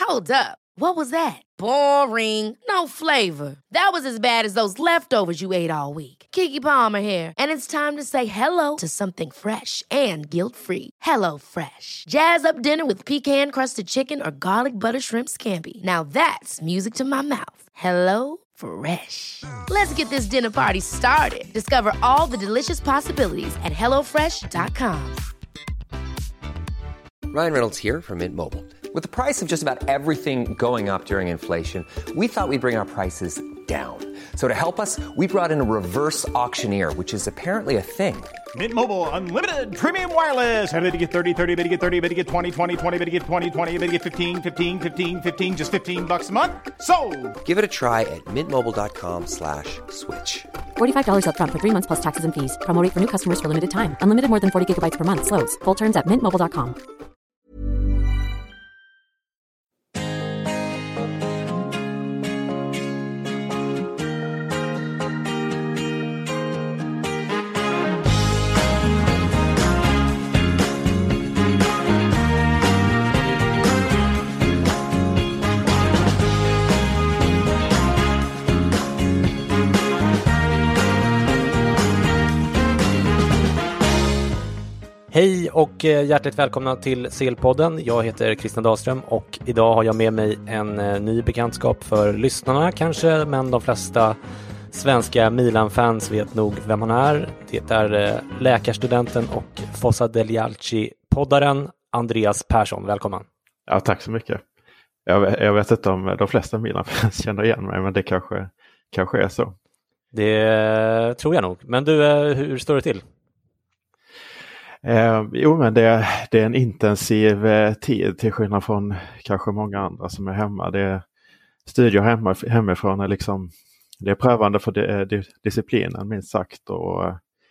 Hold up. What was that? Boring. No flavor. That was as bad as those leftovers you ate all week. Keke Palmer here, and it's time to say hello to something fresh and guilt-free. Hello Fresh. Jazz up dinner with pecan-crusted chicken or garlic butter shrimp scampi. Now that's music to my mouth. Hello Fresh. Let's get this dinner party started. Discover all the delicious possibilities at hellofresh.com. Ryan Reynolds here from Mint Mobile. With the price of just about everything going up during inflation, we thought we'd bring our prices down. So to help us, we brought in a reverse auctioneer, which is apparently a thing. Mint Mobile Unlimited Premium Wireless. How to get 30, 30, bit to get 30, bit to get 20, 20, 20, bit to get 20, 20, bit to get 15, 15, 15, 15, just $15 a month? Sold! Give it a try at mintmobile.com/switch. $45 up front for 3 months plus taxes and fees. Promo rate for new customers for limited time. Unlimited more than 40 gigabytes per month. Slows full terms at mintmobile.com. Hej och hjärtligt välkomna till CL-podden. Jag heter Christian Dahlström och idag har jag med mig en ny bekantskap för lyssnarna kanske, men de flesta svenska Milan-fans vet nog vem han är. Det är läkarstudenten och Fossa del Jalci-poddaren Andreas Persson. Välkommen. Ja, tack så mycket. Jag vet inte om de flesta Milan-fans känner igen mig, men det kanske är så. Det tror jag nog. Men du, hur står det till? Jo, men det är en intensiv tid till skillnad från kanske många andra som är hemma. Det är studier hemifrån är liksom, det är prövande för disciplinen minst sagt. Och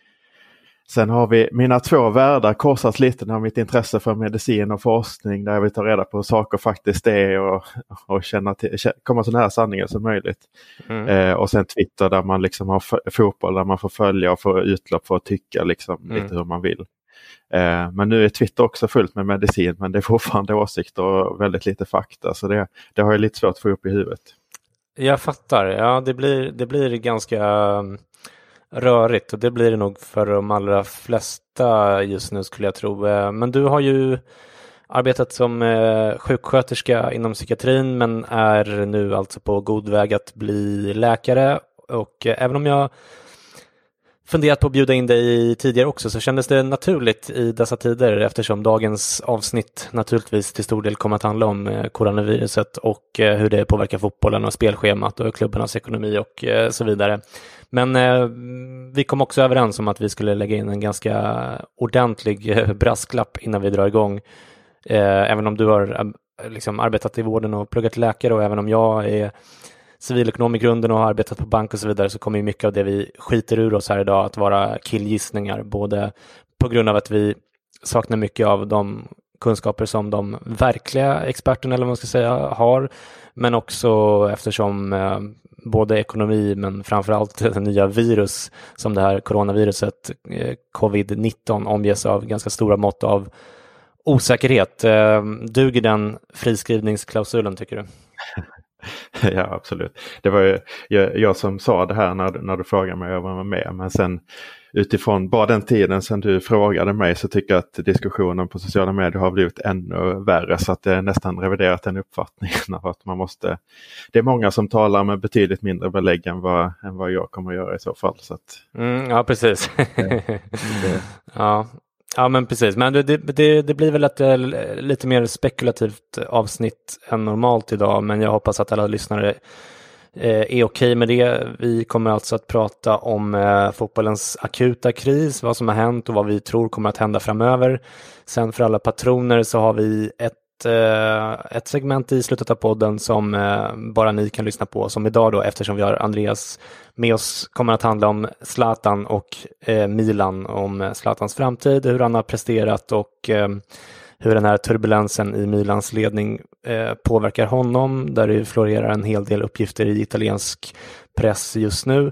sen har vi mina två världar korsas lite när mitt intresse för medicin och forskning, där jag vill ta reda på hur saker faktiskt är och komma så nära sanningen som möjligt. Och sen Twitter där man liksom har fotboll där man får följa och få utlopp för att tycka liksom lite hur man vill. Men nu är Twitter också fullt med medicin, men det är fortfarande åsikter och väldigt lite fakta, så det har jag lite svårt att få upp i huvudet. Jag fattar, ja det blir ganska rörigt, och det blir det nog för de allra flesta just nu skulle jag tro. Men du har ju arbetat som sjuksköterska inom psykiatrin, men är nu alltså på god väg att bli läkare, och även om jag funderat på att bjuda in dig tidigare också, så kändes det naturligt i dessa tider, eftersom dagens avsnitt naturligtvis till stor del kommer att handla om coronaviruset och hur det påverkar fotbollen och spelschemat och klubbarnas ekonomi och så vidare. Men vi kom också överens om att vi skulle lägga in en ganska ordentlig brasklapp innan vi drar igång. Även om du har liksom arbetat i vården och pluggat till läkare, och även om jag är civilekonom i grunden och har arbetat på bank och så vidare, så kommer ju mycket av det vi skiter ur oss här idag att vara killgissningar, både på grund av att vi saknar mycket av de kunskaper som de verkliga experterna, eller vad man ska säga, har, men också eftersom både ekonomi, men framförallt det nya virus som det här coronaviruset covid-19 omges av ganska stora mått av osäkerhet. Duger den friskrivningsklausulen, tycker du? Ja, absolut. Det var ju jag som sa det här när du frågade mig om jag var med. Men sen utifrån bara den tiden sen du frågade mig, så tycker jag att diskussionen på sociala medier har blivit ännu värre. Så att det är nästan reviderat den uppfattningen av att man måste... Det är många som talar med betydligt mindre belägg än vad jag kommer att göra i så fall. Så att... ja, precis. Ja, men precis. Men det blir väl ett lite mer spekulativt avsnitt än normalt idag, men jag hoppas att alla lyssnare är okej med det. Vi kommer alltså att prata om fotbollens akuta kris, vad som har hänt och vad vi tror kommer att hända framöver. Sen för alla patroner så har vi ett segment i slutet av podden som bara ni kan lyssna på, som idag då, eftersom vi har Andreas med oss, kommer att handla om Zlatan och Milan, om Zlatans framtid, hur han har presterat och hur den här turbulensen i Milans ledning påverkar honom, där det florerar en hel del uppgifter i italiensk press just nu.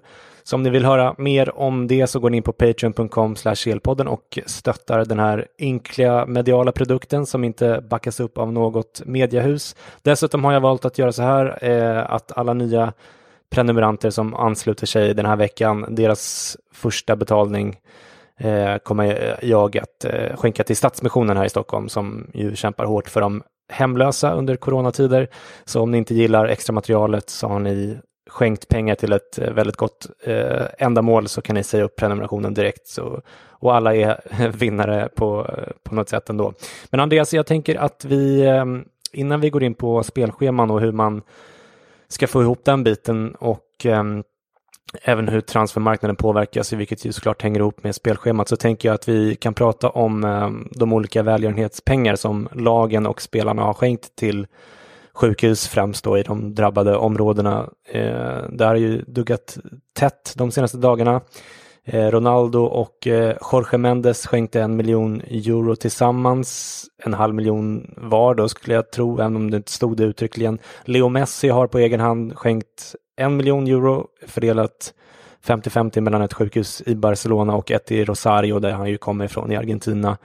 Så om ni vill höra mer om det så går ni in på patreon.com/elpodden och stöttar den här enkla mediala produkten som inte backas upp av något mediehus. Dessutom har jag valt att göra så här att alla nya prenumeranter som ansluter sig den här veckan, deras första betalning kommer jag att skänka till Stadsmissionen här i Stockholm som ju kämpar hårt för de hemlösa under coronatider. Så om ni inte gillar extra materialet så har ni skänkt pengar till ett väldigt gott ändamål så kan ni säga upp prenumerationen direkt och alla är vinnare på något sätt ändå. Men Andreas, jag tänker att vi innan vi går in på spelscheman och hur man ska få ihop den biten och även hur transfermarknaden påverkas, vilket ju såklart hänger ihop med spelschemat, så tänker jag att vi kan prata om de olika välgörenhetspengar som lagen och spelarna har skänkt till sjukhus, främst då i de drabbade områdena. Det har ju duggat tätt de senaste dagarna. Ronaldo och Jorge Mendes skänkte 1 miljon euro tillsammans, 500 000 var då skulle jag tro, även om det inte stod det uttryckligen. Leo Messi har på egen hand skänkt 1 miljon euro fördelat 50-50 mellan ett sjukhus i Barcelona och ett i Rosario där han ju kommer ifrån i Argentina.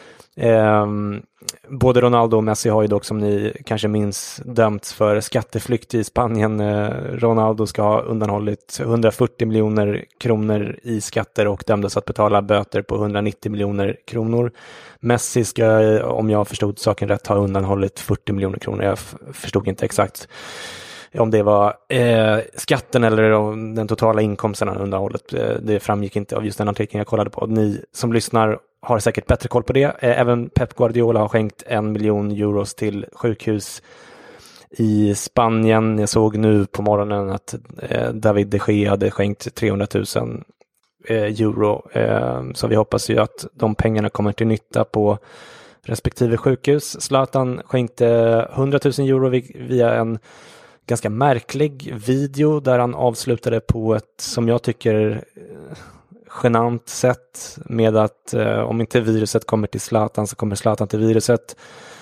Både Ronaldo och Messi har ju dock, som ni kanske minns, dömts för skatteflykt i Spanien. Ronaldo ska ha undanhållit 140 miljoner kronor i skatter och dömdes att betala böter på 190 miljoner kronor. Messi ska, om jag förstod saken rätt, ha undanhållit 40 miljoner kronor. Jag förstod inte exakt om det var skatten eller den totala inkomsten av undanhållet. Det framgick inte av just den artikeln jag kollade på. Ni som lyssnar har säkert bättre koll på det. Även Pep Guardiola har skänkt 1 miljon euro till sjukhus i Spanien. Jag såg nu på morgonen att David de Gea hade skänkt 300 000 euro. Så vi hoppas ju att de pengarna kommer till nytta på respektive sjukhus. Zlatan skänkte 100 000 euro via en ganska märklig video där han avslutade på ett, som jag tycker, genant sätt med att om inte viruset kommer till Zlatan så kommer Zlatan till viruset.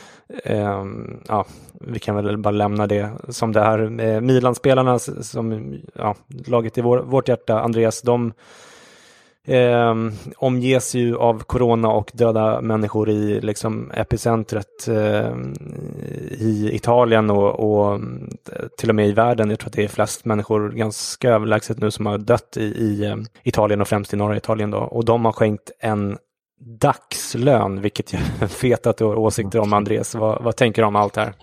Vi kan väl bara lämna det som det här. Milan-spelarna som laget i vårt hjärta, Andreas, de omges ju av corona och döda människor i liksom epicentret i Italien och till och med i världen. Jag tror att det är flest människor ganska överlägset nu som har dött i Italien och främst i norra Italien då. Och de har skänkt en dagslön, vilket jag vet att du har åsikter om, Andreas. Vad tänker du om allt här?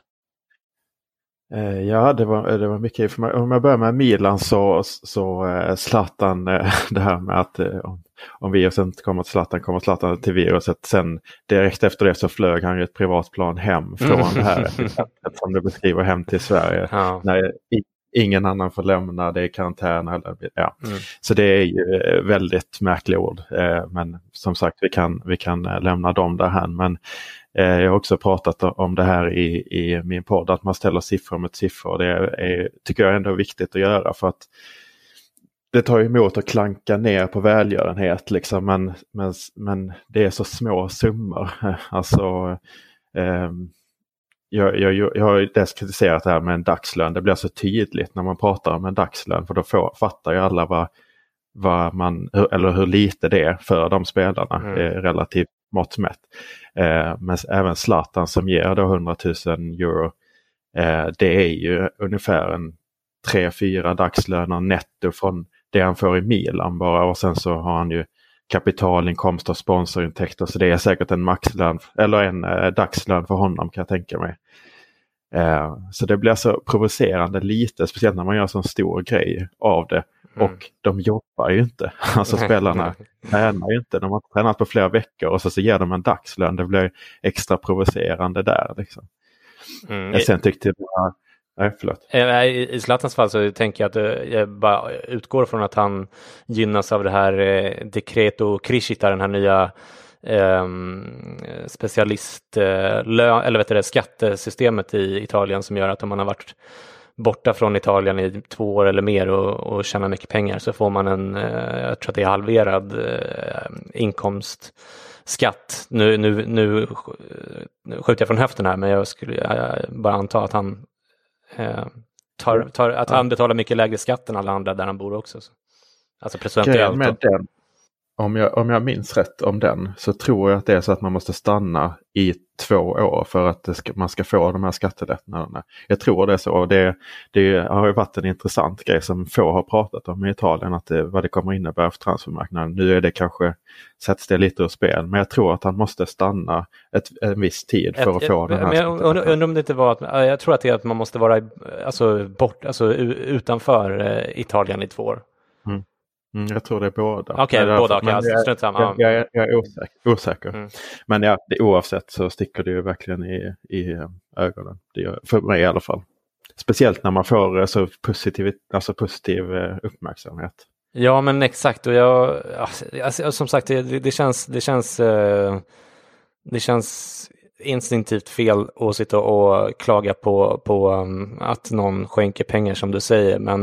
Ja, det var mycket information. Om jag börjar med Milan så Zlatan, det här med att om viruset inte kommer Zlatan till viruset. Sen direkt efter det så flög han ju ett privatplan hem från det här, som du beskriver, hem till Sverige. Ja. När ingen annan får lämna, det är karantän. Så det är ju väldigt märkliga ord. Men som sagt, vi kan lämna dem där här. Men jag har också pratat om det här i min podd, att man ställer siffror mot siffror. Det tycker jag ändå är viktigt att göra, för att det tar emot att klanka ner på välgörenhet liksom, men det är så små summor. Alltså, jag har ju kritiserat det här med en dagslön. Det blir så tydligt när man pratar om en dagslön, för då fattar ju alla hur lite det är för de spelarna. Det är relativt mått mätt. Men även Zlatan som ger då 100 000 euro, det är ju ungefär en 3-4 dagslöner netto från det han får i Milan bara, och sen så har han ju kapitalinkomst och sponsorintäkter, så det är säkert en maxlön eller en dagslön för honom, kan jag tänka mig. Så det blir så provocerande lite, speciellt när man gör så stor grej av det. Och de jobbar ju inte. Alltså spelarna tränar ju inte. De har tränat på flera veckor och så ger de en dagslön. Det blir extra provocerande där liksom. Sen tyckte jag... Nej, förlåt. I Zlatans fall så tänker jag att jag bara utgår från att han gynnas av det här Decreto Crescita, den här nya skattesystemet i Italien, som gör att om man har varit borta från Italien i 2 år eller mer och tjänar mycket pengar, så får man jag tror att det är halverad inkomstskatt. Nu skjuter jag från höften här, men jag skulle bara anta att han han betalar mycket lägre skatt än alla andra där han bor också. Så. Alltså procentuellt. Med den, om jag minns rätt om den, så tror jag att det är så att man måste stanna i 2 år för att man ska få de här skattelättnaderna. Jag tror det är så. Det har ju varit en intressant grej som få har pratat om i Italien, att vad det kommer innebära för transfermarknaden. Nu är det kanske, sätts det lite ur spel, men jag tror att han måste stanna en viss tid för att få den här. Men jag undrar om det inte var att, jag tror att det är att man måste vara utanför Italien i 2 år. Jag tror det är båda. Okej, båda. Jag är osäker. Men ja, oavsett så sticker det ju verkligen i ögonen. Det gör, för mig i alla fall. Speciellt när man får så positiv uppmärksamhet. Ja, men exakt. Och som sagt, det känns instinktivt fel att sitta och klaga på att någon skänker pengar, som du säger, men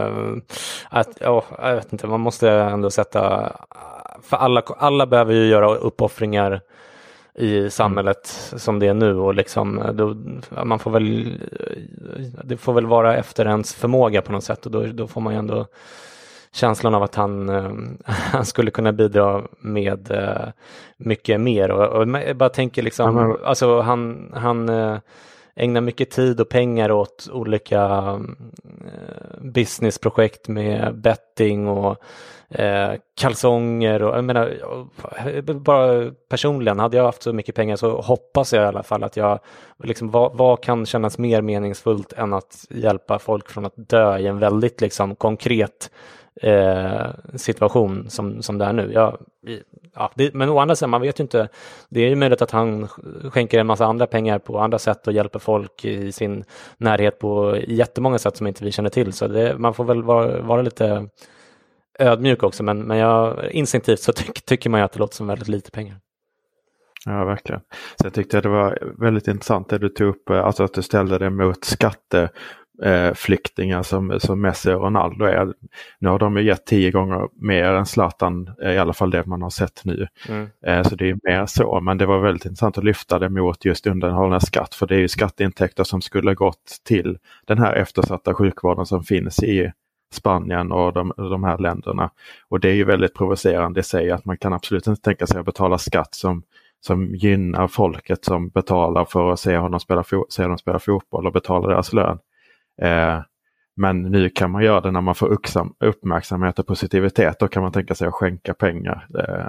jag vet inte, man måste ändå sätta, för alla behöver ju göra uppoffringar i samhället som det är nu, och liksom man får väl, det får väl vara efter ens förmåga på något sätt, och då får man ju ändå känslan av att han skulle kunna bidra med mycket mer, och jag bara tänker liksom, alltså han ägnar mycket tid och pengar åt olika businessprojekt med betting och kalsonger, och jag menar, bara personligen, hade jag haft så mycket pengar så hoppas jag i alla fall att jag liksom, vad kan kännas mer meningsfullt än att hjälpa folk från att dö i en väldigt liksom konkret situation som det är nu. Men å andra sidan, man vet ju inte, det är ju möjligt att han skänker en massa andra pengar på andra sätt och hjälper folk i sin närhet på jättemånga sätt som inte vi känner till, så man får väl vara lite ödmjuk också, men instinktivt så tycker man ju att det låter som väldigt lite pengar. Ja, verkligen. Så jag tyckte det var väldigt intressant det du tog upp, alltså att du ställde det mot skatteflyktingar som Messi och Ronaldo är. Nu har de ju gett 10 gånger mer än Zlatan, i alla fall det man har sett nu. Så det är mer så, men det var väldigt intressant att lyfta det mot just undanhållna skatt, för det är ju skatteintäkter som skulle gått till den här eftersatta sjukvården som finns i Spanien och de här länderna. Och det är ju väldigt provocerande i sig, att man kan absolut inte tänka sig att betala skatt som gynnar folket som betalar för att se dem spela fotboll och betala deras lön. Men nu kan man göra det när man får uppmärksamhet och positivitet. Då kan man tänka sig att skänka pengar.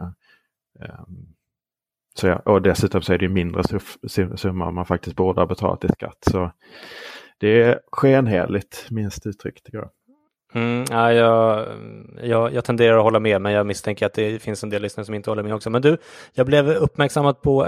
Och dessutom så är det mindre summa man faktiskt borde ha betalat i skatt. Så det är skenheligt, minst uttryckt, tycker jag. Jag tenderar att hålla med, men jag misstänker att det finns en del lyssnare som inte håller med också. Men du, jag blev uppmärksammad på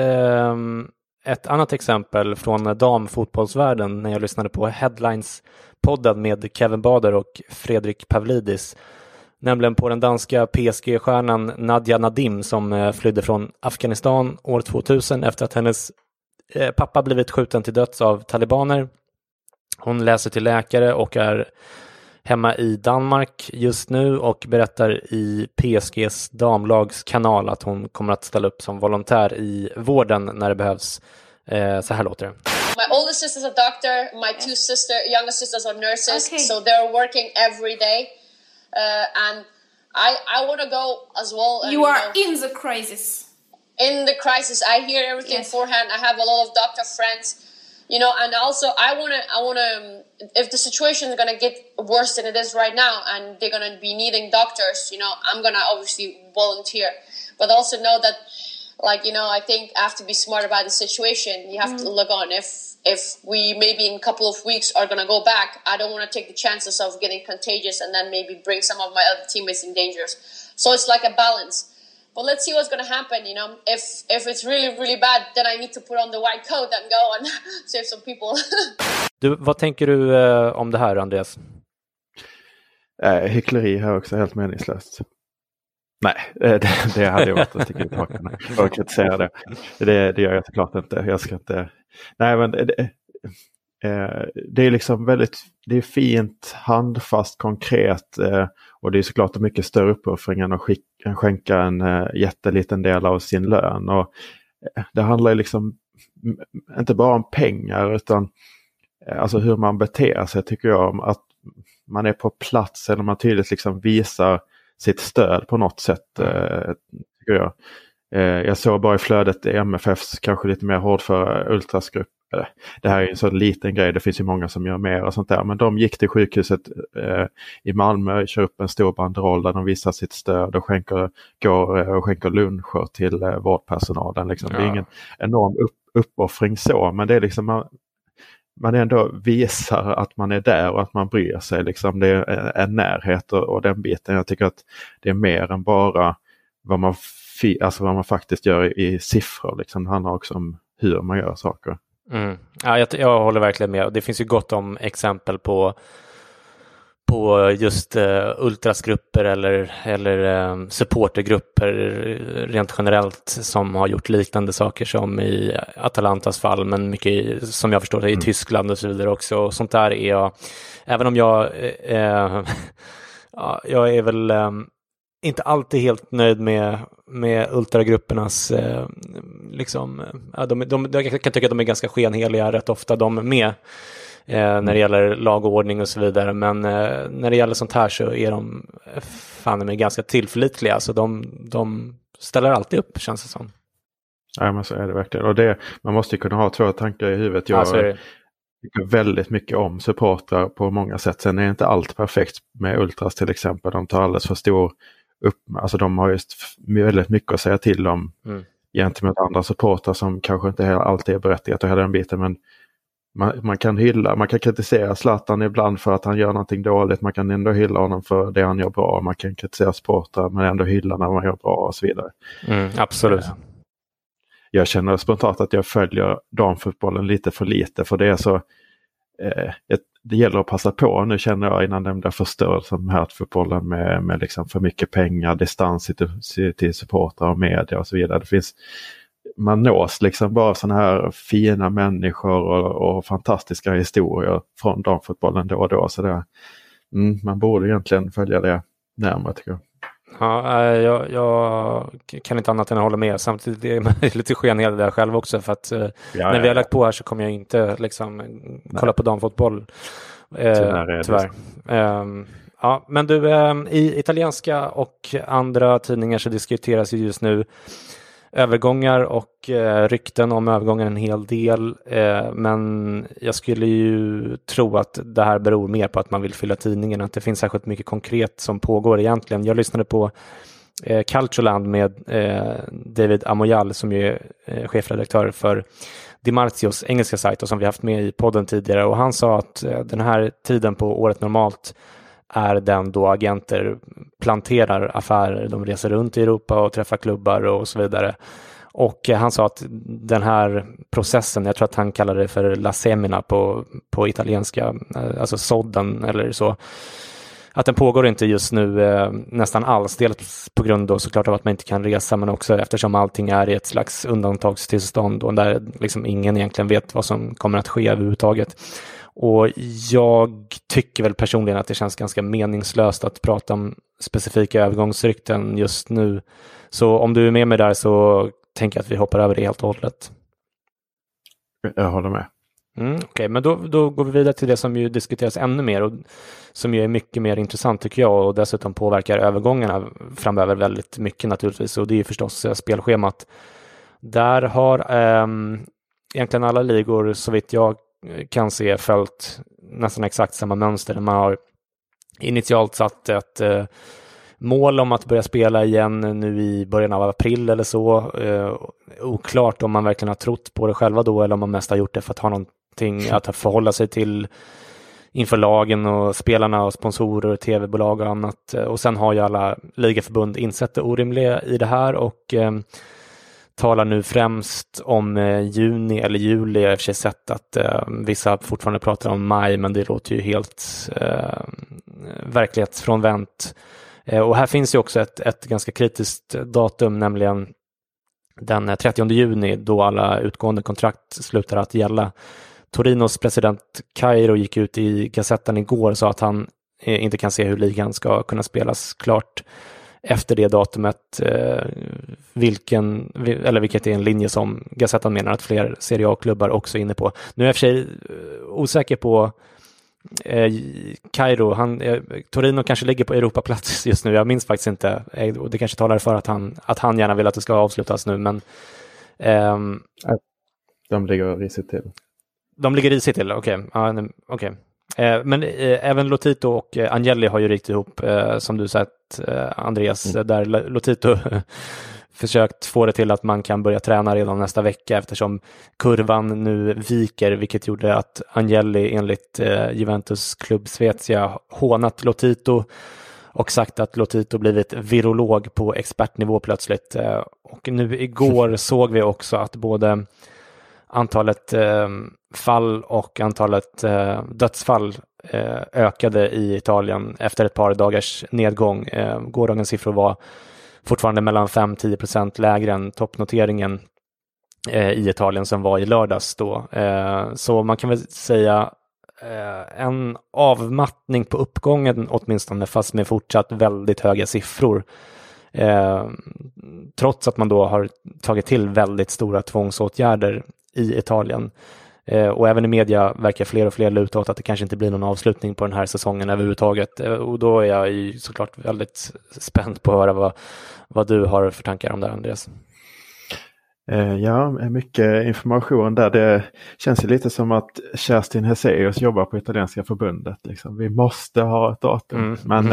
ett annat exempel från damfotbollsvärlden när jag lyssnade på Headlines-podden med Kevin Bader och Fredrik Pavlidis. Nämligen på den danska PSG-stjärnan Nadia Nadim som flydde från Afghanistan år 2000 efter att hennes pappa blivit skjuten till döds av talibaner. Hon läser till läkare och är hemma i Danmark just nu och berättar i PSGs damlags kanal att hon kommer att ställa upp som volontär i vården när det behövs. Så här låter det. My oldest sister's a doctor, my two younger sisters are nurses, so they're working every day. And I want to go as well. And, you are in the crisis. In the crisis, I hear everything beforehand. I have a lot of doctor friends. You know, and also I wanna, if the situation is gonna get worse than it is right now, and they're gonna be needing doctors, you know, I'm gonna obviously volunteer, but also know that, like, you know, I think I have to be smart about the situation. You have to look on if we maybe in a couple of weeks are gonna go back. I don't want to take the chances of getting contagious and then maybe bring some of my other teammates in danger. So it's like a balance. But let's see what's going to happen, you know. If it's really, really bad, then I need to put on the white coat and go and save some people. Du, vad tänker du om det här, Andreas? Hyckleri här också, helt meningslöst. Nej, det hade jag varit att sticka ut hakan och kritisera det. Det gör jag såklart inte. Jag ska inte... Nej, men det är liksom väldigt... Det är fint, handfast, konkret och det är såklart en mycket större uppoffring än att skänka en jätteliten del av sin lön. Och det handlar ju liksom inte bara om pengar utan alltså hur man beter sig, tycker jag. Att man är på plats eller man tydligt liksom visar sitt stöd på något sätt, tycker jag. Jag såg bara i flödet i MFFs kanske lite mer hårdföra ultrasgrupp. Det här är en sån liten grej, det finns ju många som gör mer och sånt där. Men de gick till sjukhuset i Malmö, kör upp en stor banderoll där de visar sitt stöd och skänker luncher till vårdpersonalen. Liksom. Det är ingen enorm uppoffring så, men det är liksom man ändå visar att man är där och att man bryr sig. Liksom. Det är en närhet och den biten. Jag tycker att det är mer än bara vad man faktiskt gör i siffror. Liksom. Det handlar också om hur man gör saker. Mm. Ja, jag håller verkligen med. Det finns ju gott om exempel på just ultrasgrupper eller supportergrupper rent generellt som har gjort liknande saker som i Atalantas fall, men mycket som jag förstår det i Tyskland och så vidare också. Och sånt där är jag, även om jag jag är väl inte alltid helt nöjd med ultragruppernas liksom, jag kan tycka att de är ganska skenheliga rätt ofta de med när det gäller lagordning och så vidare, men när det gäller sånt här så är de fan ganska tillförlitliga, så de ställer alltid upp, känns det som. Ja, men så är det verkligen, och man måste ju kunna ha två tankar i huvudet. Jag tycker väldigt mycket om supportrar på många sätt. Sen är inte allt perfekt med ultras till exempel. De tar alldeles för stor alltså de har just väldigt mycket att säga till om gentemot andra supportrar som kanske inte alltid är berättigat att ha den biten, men man kan kritisera Zlatan ibland för att han gör någonting dåligt, man kan ändå hylla honom för det han gör bra, man kan kritisera supportrar men ändå hylla när man gör bra och så vidare. Absolut. Jag känner spontant att jag följer damfotbollen lite för lite, för det är så det gäller att passa på. Nu känner jag innan den blir förstörd som herrfotbollen med liksom för mycket pengar, distans till supportrar och media och så vidare. Man nås liksom bara såna här fina människor och fantastiska historier från damfotbollen då och då. Så man borde egentligen följa det närmare, tycker jag. Ja, jag kan inte annat än att hålla med. Samtidigt är man lite skenhelig där själv också, för att när vi har lagt på här så kommer jag inte liksom kolla på damfotboll. Tyvärr. Ja, men du, i italienska och andra tidningar så diskuteras ju just nu övergångar och rykten om övergångar en hel del. Men jag skulle ju tro att det här beror mer på att man vill fylla tidningen, att det finns särskilt mycket konkret som pågår egentligen. Jag lyssnade på Calcioland med David Amoyal som är chefredaktör för Di Marzios engelska sajt och som vi haft med i podden tidigare, och han sa att den här tiden på året normalt är den då agenter planterar affärer, de reser runt i Europa och träffar klubbar och så vidare. Och han sa att den här processen, jag tror att han kallar det för la semina på italienska, alltså sådden eller så, att den pågår inte just nu nästan alls. Dels på grund då såklart av att man inte kan resa, men också eftersom allting är i ett slags undantagstillstånd och där liksom ingen egentligen vet vad som kommer att ske överhuvudtaget. Och jag tycker väl personligen att det känns ganska meningslöst att prata om specifika övergångsrykten just nu. Så om du är med mig där så tänker jag att vi hoppar över det helt och hållet. Jag håller med. Okej, men då går vi vidare till det som ju diskuteras ännu mer och som ju är mycket mer intressant tycker jag, och dessutom påverkar övergångarna framöver väldigt mycket naturligtvis, och det är förstås spelschemat. Där har egentligen alla ligor, så vitt jag kan se, följt nästan exakt samma mönster. Man har initialt satt ett mål om att börja spela igen nu i början av april eller så. Oklart om man verkligen har trott på det själva då, eller om man mest har gjort det för att ha någonting att förhålla sig till inför lagen och spelarna och sponsorer och tv-bolag och annat. Och sen har ju alla ligaförbund insett det orimliga i det här och talar nu främst om juni eller juli. Jag har i och för sig sett att vissa fortfarande pratar om maj, men det låter ju helt verklighetsfrånvänt. Och här finns ju också ett ganska kritiskt datum, nämligen den 30 juni då alla utgående kontrakt slutar att gälla. Torinos president Cairo gick ut i Gazettan igår och sa att han inte kan se hur ligan ska kunna spelas klart efter det datumet, vilket är en linje som Gazettan menar att fler Serie A-klubbar också är inne på. Nu är jag för sig osäker på Kairo, Torino kanske ligger på Europaplats just nu, jag minns faktiskt inte, och det kanske talar för att han gärna vill att det ska avslutas nu, men de ligger risigt till. De ligger risigt till, okej. Men även Lotito och Agnelli har ju rykt ihop, som du sagt, Andreas, där Lotito försökt få det till att man kan börja träna redan nästa vecka, eftersom kurvan nu viker, vilket gjorde att Agnelli enligt Juventus klubb Svezia hånat Lotito och sagt att Lotito blivit virolog på expertnivå plötsligt. Och nu igår såg vi också att både antalet fall och antalet dödsfall ökade i Italien efter ett par dagars nedgång. Gårdagens siffror var fortfarande mellan 5-10% lägre än toppnoteringen i Italien som var i lördags då. Så man kan väl säga en avmattning på uppgången åtminstone, fast med fortsatt väldigt höga siffror. Trots att man då har tagit till väldigt stora tvångsåtgärder i Italien. Och även i media verkar fler och fler luta åt att det kanske inte blir någon avslutning på den här säsongen överhuvudtaget. Och då är jag ju såklart väldigt spänd på att höra vad du har för tankar om det, Andreas. Ja, mycket information där. Det känns ju lite som att Kerstin Hesseus jobbar på italienska förbundet. Liksom. Vi måste ha ett datum. Men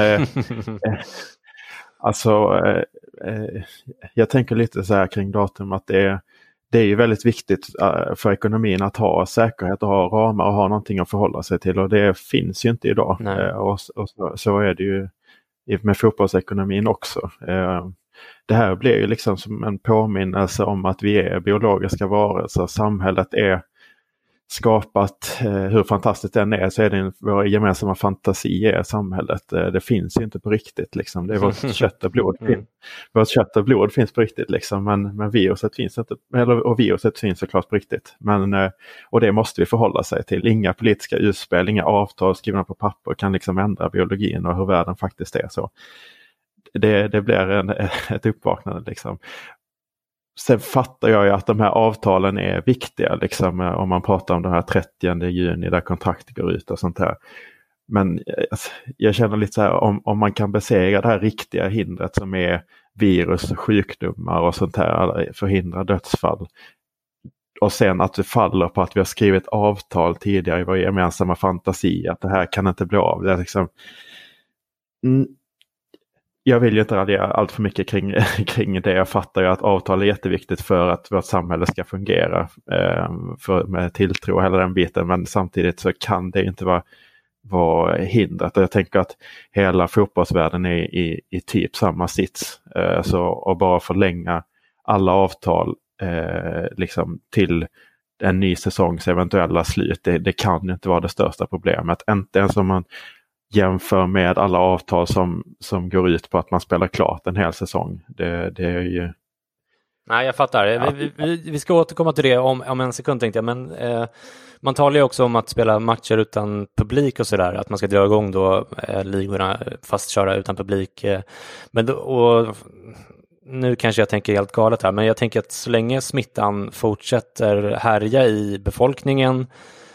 jag tänker lite så här kring datum att det är ju väldigt viktigt för ekonomin att ha säkerhet och ha ramar och ha någonting att förhålla sig till, och det finns ju inte idag. Och så är det ju med fotbollsekonomin också. Det här blir ju liksom som en påminnelse om att vi är biologiska varelser. Samhället är skapat, hur fantastiskt den är, så är det vår gemensamma fantasi är samhället. Det finns ju inte på riktigt liksom. Det är vårt kött och blod. Vårt kött och blod finns på riktigt liksom, men viruset finns inte, och viruset finns såklart på riktigt. Och det måste vi förhålla sig till. Inga politiska utspel, inga avtal skrivna på papper kan liksom ändra biologin och hur världen faktiskt är. Så det blir ett uppvaknande liksom. Sen fattar jag ju att de här avtalen är viktiga liksom, om man pratar om den här 30 juni där kontraktet går ut och sånt här. Men jag känner lite så här, om man kan besegra det här riktiga hindret som är virus och sjukdomar och sånt här, förhindra dödsfall. Och sen att det faller på att vi har skrivit avtal tidigare i vår gemensamma fantasi att det här kan inte bli av. Det är liksom... Jag vill ju inte radera allt för mycket kring det. Jag fattar ju att avtal är jätteviktigt för att vårt samhälle ska fungera med tilltro och hela den biten. Men samtidigt så kan det inte vara hindrat. Och jag tänker att hela fotbollsvärlden är i typ samma sits. Så att bara förlänga alla avtal liksom till en ny säsongs eventuella slut. Det kan ju inte vara det största problemet. Inte ens om man jämför med alla avtal som går ut på att man spelar klart en hel säsong. Det är ju... Nej, jag fattar. Ja. Vi ska återkomma till det om en sekund tänkte jag. Men man talar ju också om att spela matcher utan publik och sådär. Att man ska dra igång då ligorna fast köra utan publik. Och nu kanske jag tänker helt galet här. Men jag tänker att så länge smittan fortsätter härja i befolkningen,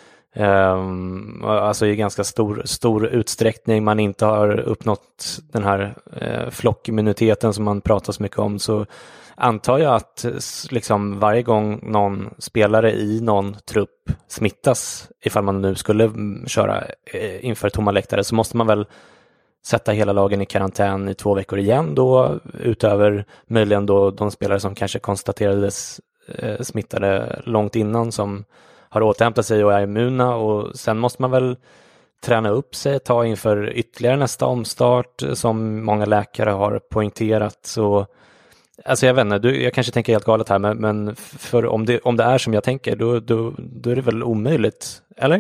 alltså i ganska stor utsträckning, man inte har uppnått den här flockimmuniteten som man pratar så mycket om, så antar jag att liksom varje gång någon spelare i någon trupp smittas, ifall man nu skulle köra inför tomma läktare, så måste man väl sätta hela lagen i karantän i 2 veckor igen då, utöver möjligen då de spelare som kanske konstaterades smittade långt innan, som har återhämtat sig och är immuna, och sen måste man väl träna upp sig, ta inför ytterligare nästa omstart som många läkare har poängterat. Så alltså jag vet inte, jag kanske tänker helt galet här, men för om det är som jag tänker, då är det väl omöjligt, eller?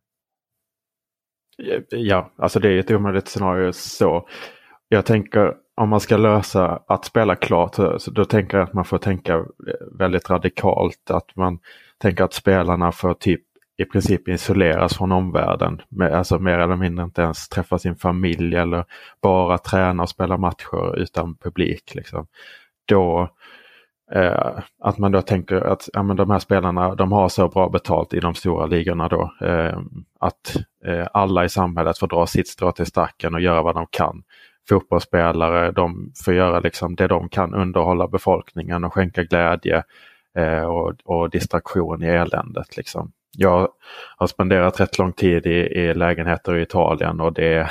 Ja, alltså det är ett omöjligt scenario så. Jag tänker om man ska lösa att spela klart, så då tänker jag att man får tänka väldigt radikalt, att man tänker att spelarna får typ i princip isoleras från omvärlden, alltså mer eller mindre inte ens träffa sin familj eller bara träna och spela matcher utan publik liksom. Då att man då tänker att men de här spelarna, de har så bra betalt i de stora ligorna då, att alla i samhället får dra sitt strå till stacken och göra vad de kan. Fotbollsspelare, de får göra liksom det de kan, underhålla befolkningen och skänka glädje och distraktion i eländet. Liksom. Jag har spenderat rätt lång tid i lägenheter i Italien och det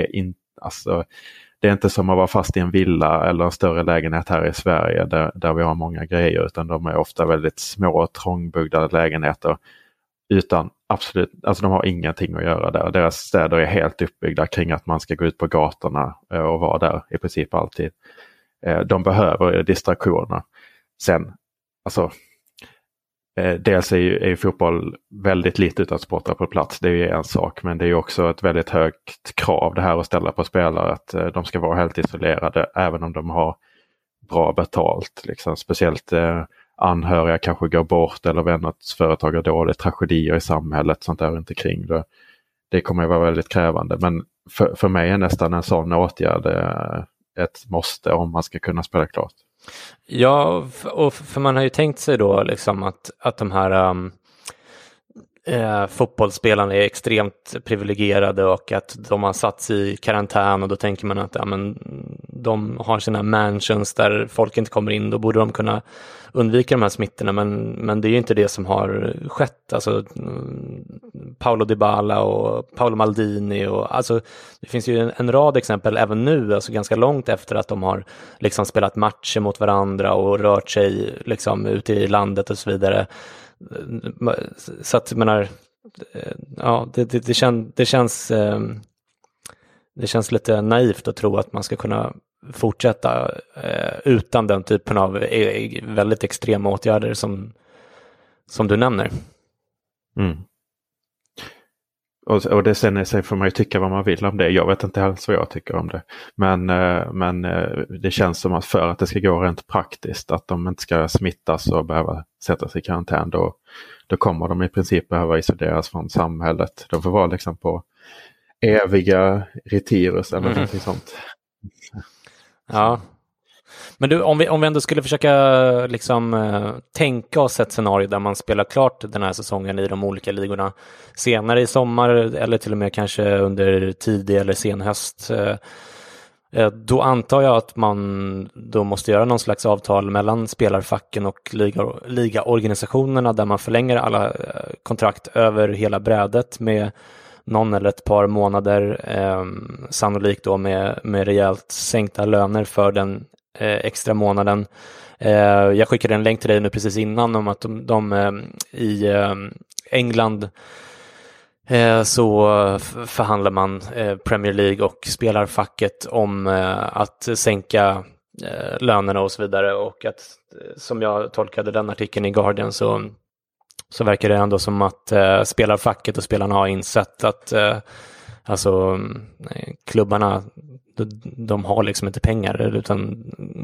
är inte som att vara fast i en villa eller en större lägenhet här i Sverige där vi har många grejer, utan de är ofta väldigt små och trångbyggda lägenheter utan absolut, alltså de har ingenting att göra där. Deras städer är helt uppbyggda kring att man ska gå ut på gatorna och vara där i princip alltid. De behöver distraktioner. Sen, alltså dels är ju fotboll väldigt lite utan sportare på plats. Det är ju en sak, men det är ju också ett väldigt högt krav det här att ställa på spelare, att de ska vara helt isolerade även om de har bra betalt. Liksom. Speciellt anhöriga kanske går bort eller vänners företag har dåligt, tragedier i samhället, sånt där runt omkring. Det kommer att vara väldigt krävande, men för mig är nästan en sån åtgärd ett måste om man ska kunna spela klart. Ja, och för man har ju tänkt sig då liksom att de här fotbollsspelarna är extremt privilegierade och att de har satts i karantän, och då tänker man att de har sina mansions där folk inte kommer in, då borde de kunna undvika de här smittorna, men det är ju inte det som har skett. Alltså Paulo Dybala och Paolo Maldini och alltså det finns ju en rad exempel även nu, alltså ganska långt efter att de har liksom spelat matcher mot varandra och rört sig liksom ute i landet och så vidare. Så att jag menar, ja, det känns lite naivt att tro att man ska kunna fortsätta utan den typen av väldigt extrema åtgärder som du nämner. Mm. Och det sen får man ju tycka vad man vill om det. Jag vet inte alls vad jag tycker om det. Men det känns som att för att det ska gå rent praktiskt, att de inte ska smittas och behöva sätta sig i karantän, då kommer de i princip behöva isoleras från samhället. De får vara liksom på eviga retirer eller någonting sånt. Ja. Men du, om vi ändå skulle försöka liksom tänka oss ett scenario där man spelar klart den här säsongen i de olika ligorna senare i sommar eller till och med kanske under tidig eller sen höst, då antar jag att man då måste göra någon slags avtal mellan spelarfacken och ligaorganisationerna där man förlänger alla kontrakt över hela brädet med någon eller ett par månader, sannolikt då med rejält sänkta löner för den extra månaden. Jag skickade en länk till dig nu precis innan om att de i England så förhandlar man Premier League och spelarfacket om att sänka lönerna och så vidare, och att som jag tolkade den artikeln i Guardian så verkar det ändå som att spelarfacket och spelarna har insett att alltså klubbarna de har liksom inte pengar, utan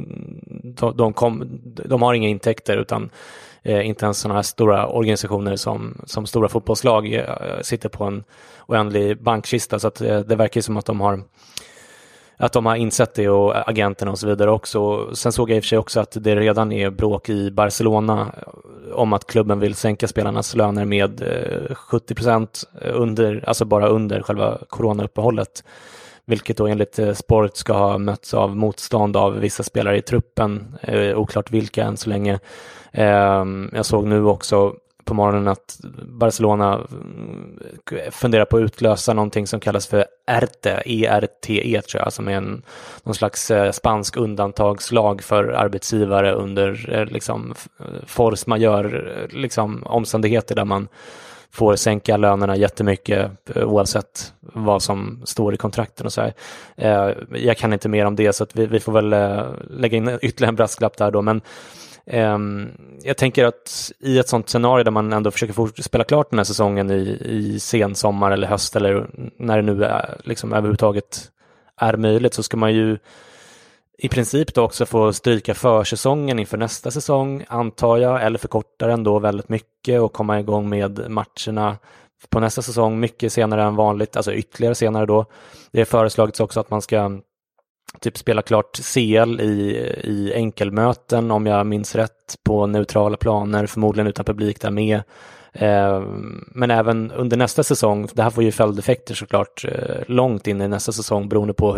de har inga intäkter, utan inte ens sådana här stora organisationer som stora fotbollslag sitter på en oändlig bankkista, så att det verkar som att de har insett det, och agenterna och så vidare också. Sen såg jag i och för sig också att det redan är bråk i Barcelona om att klubben vill sänka spelarnas löner med 70% under, alltså bara under själva coronauppehållet, vilket då enligt Sport ska ha mötts av motstånd av vissa spelare i truppen, oklart vilka än så länge. Jag såg nu också på morgonen att Barcelona funderar på att utlösa någonting som kallas för ERTE tror jag, som är någon slags spansk undantagslag för arbetsgivare under liksom force majeure liksom omständigheter där man får sänka lönerna jättemycket oavsett vad som står i kontrakten och så här. Jag kan inte mer om det, så att vi får väl lägga in ytterligare en brasklapp där då, men jag tänker att i ett sånt scenario där man ändå försöker spela klart den här säsongen i sen sommar eller höst, eller när det nu är, liksom överhuvudtaget är möjligt, så ska man ju i princip då också få stryka försäsongen inför nästa säsong, antar jag, eller förkorta den då väldigt mycket och komma igång med matcherna på nästa säsong mycket senare än vanligt, alltså ytterligare senare då. Det är föreslagits också att man ska typ spela klart CL i enkelmöten, om jag minns rätt, på neutrala planer, förmodligen utan publik där med. Men även under nästa säsong, det här får ju följdeffekter såklart långt in i nästa säsong beroende på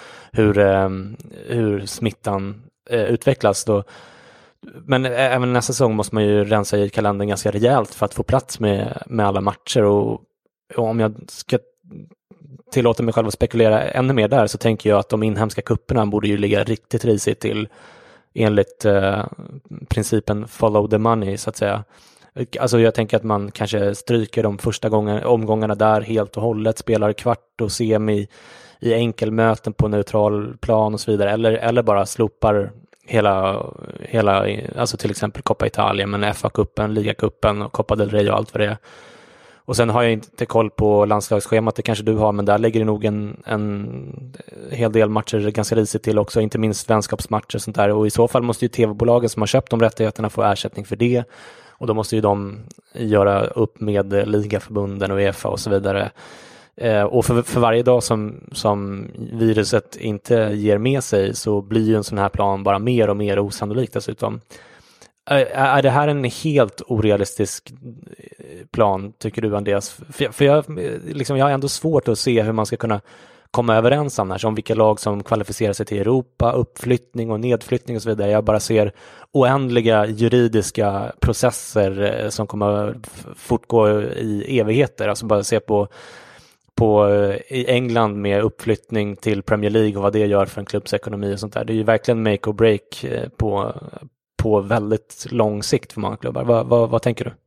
hur smittan utvecklas då. Men även nästa säsong måste man ju rensa i kalendern ganska rejält för att få plats med alla matcher, och om jag ska tillåta mig själv att spekulera ännu mer där, så tänker jag att de inhemska kupperna borde ju ligga riktigt risigt till enligt principen follow the money så att säga. Alltså jag tänker att man kanske stryker de första omgångarna där helt och hållet, spelar kvart och semi i enkelmöten på neutral plan och så vidare, eller bara slopar hela alltså till exempel Coppa Italia, men FA-cupen, Liga-cupen och Coppa del Rey och allt vad det är. Och sen har jag inte koll på landslagsschemat, det kanske du har, men där lägger det nog en hel del matcher ganska risigt till också, inte minst vänskapsmatcher och sånt där, och i så fall måste ju tv-bolagen som har köpt de rättigheterna få ersättning för det, och då måste ju de göra upp med ligaförbunden och UEFA och så vidare. Och för varje dag som viruset inte ger med sig, så blir ju en sån här plan bara mer och mer osannolik dessutom. Är det här en helt orealistisk plan, tycker du, Andreas? För jag har ändå svårt att se hur man ska kunna komma överens annars om vilka lag som kvalificerar sig till Europa, uppflyttning och nedflyttning och så vidare. Jag bara ser oändliga juridiska processer som kommer fortgå i evigheter. Alltså bara se på i England med uppflyttning till Premier League och vad det gör för en klubbs ekonomi och sånt där. Det är ju verkligen make or break på väldigt lång sikt för många klubbar. Vad tänker du?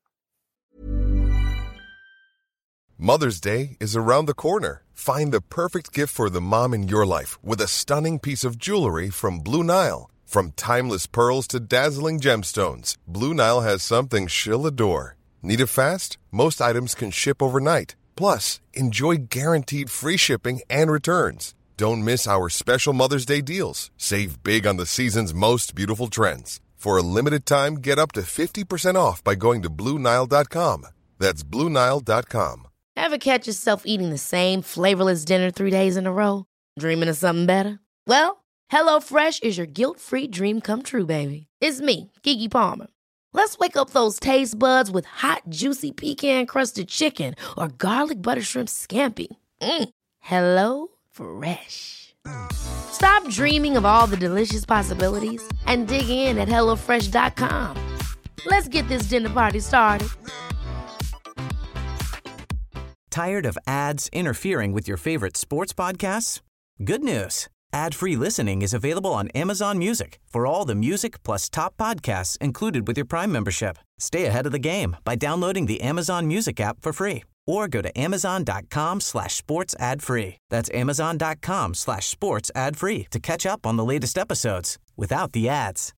Mother's Day is around the corner. Find the perfect gift for the mom in your life with a stunning piece of jewelry from Blue Nile. From timeless pearls to dazzling gemstones, Blue Nile has something she'll adore. Need it fast? Most items can ship overnight. Plus, enjoy guaranteed free shipping and returns. Don't miss our special Mother's Day deals. Save big on the season's most beautiful trends. For a limited time, get up to 50% off by going to BlueNile.com. That's BlueNile.com. Ever catch yourself eating the same flavorless dinner 3 days in a row? Dreaming of something better? Well, HelloFresh is your guilt-free dream come true, baby. It's me, Keke Palmer. Let's wake up those taste buds with hot, juicy pecan-crusted chicken or garlic butter shrimp scampi. Hello Fresh. Stop dreaming of all the delicious possibilities and dig in at HelloFresh.com. Let's get this dinner party started. Tired of ads interfering with your favorite sports podcasts? Good news. Ad-free listening is available on Amazon Music for all the music plus top podcasts included with your Prime membership. Stay ahead of the game by downloading the Amazon Music app for free or go to amazon.com/sports ad free. That's amazon.com/sports ad free to catch up on the latest episodes without the ads.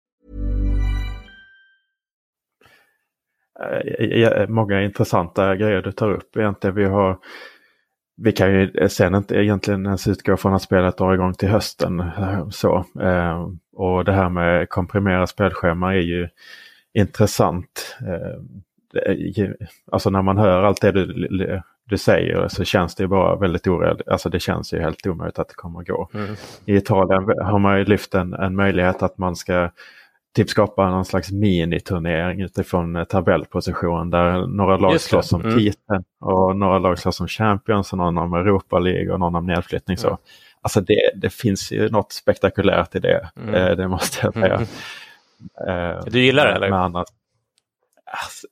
Många intressanta grejer du tar upp. Egentligen vi kan ju sen inte egentligen ens utgå från att spelet drar igång till hösten. Och det här med komprimera spelschema är ju intressant. Alltså när man hör allt det du säger så känns det bara väldigt orealistiskt. Alltså det känns ju helt omöjligt att det kommer att gå. I Italien har man ju lyft en möjlighet att man ska typ skapa någon slags miniturnering utifrån tabellposition där några lag slåss som titeln och några lag slåss som Champions och någon om Europa League och någon om nedflyttning. Så. Alltså det finns ju något spektakulärt i det. Det måste jag säga. Du gillar det eller? Annars, alltså,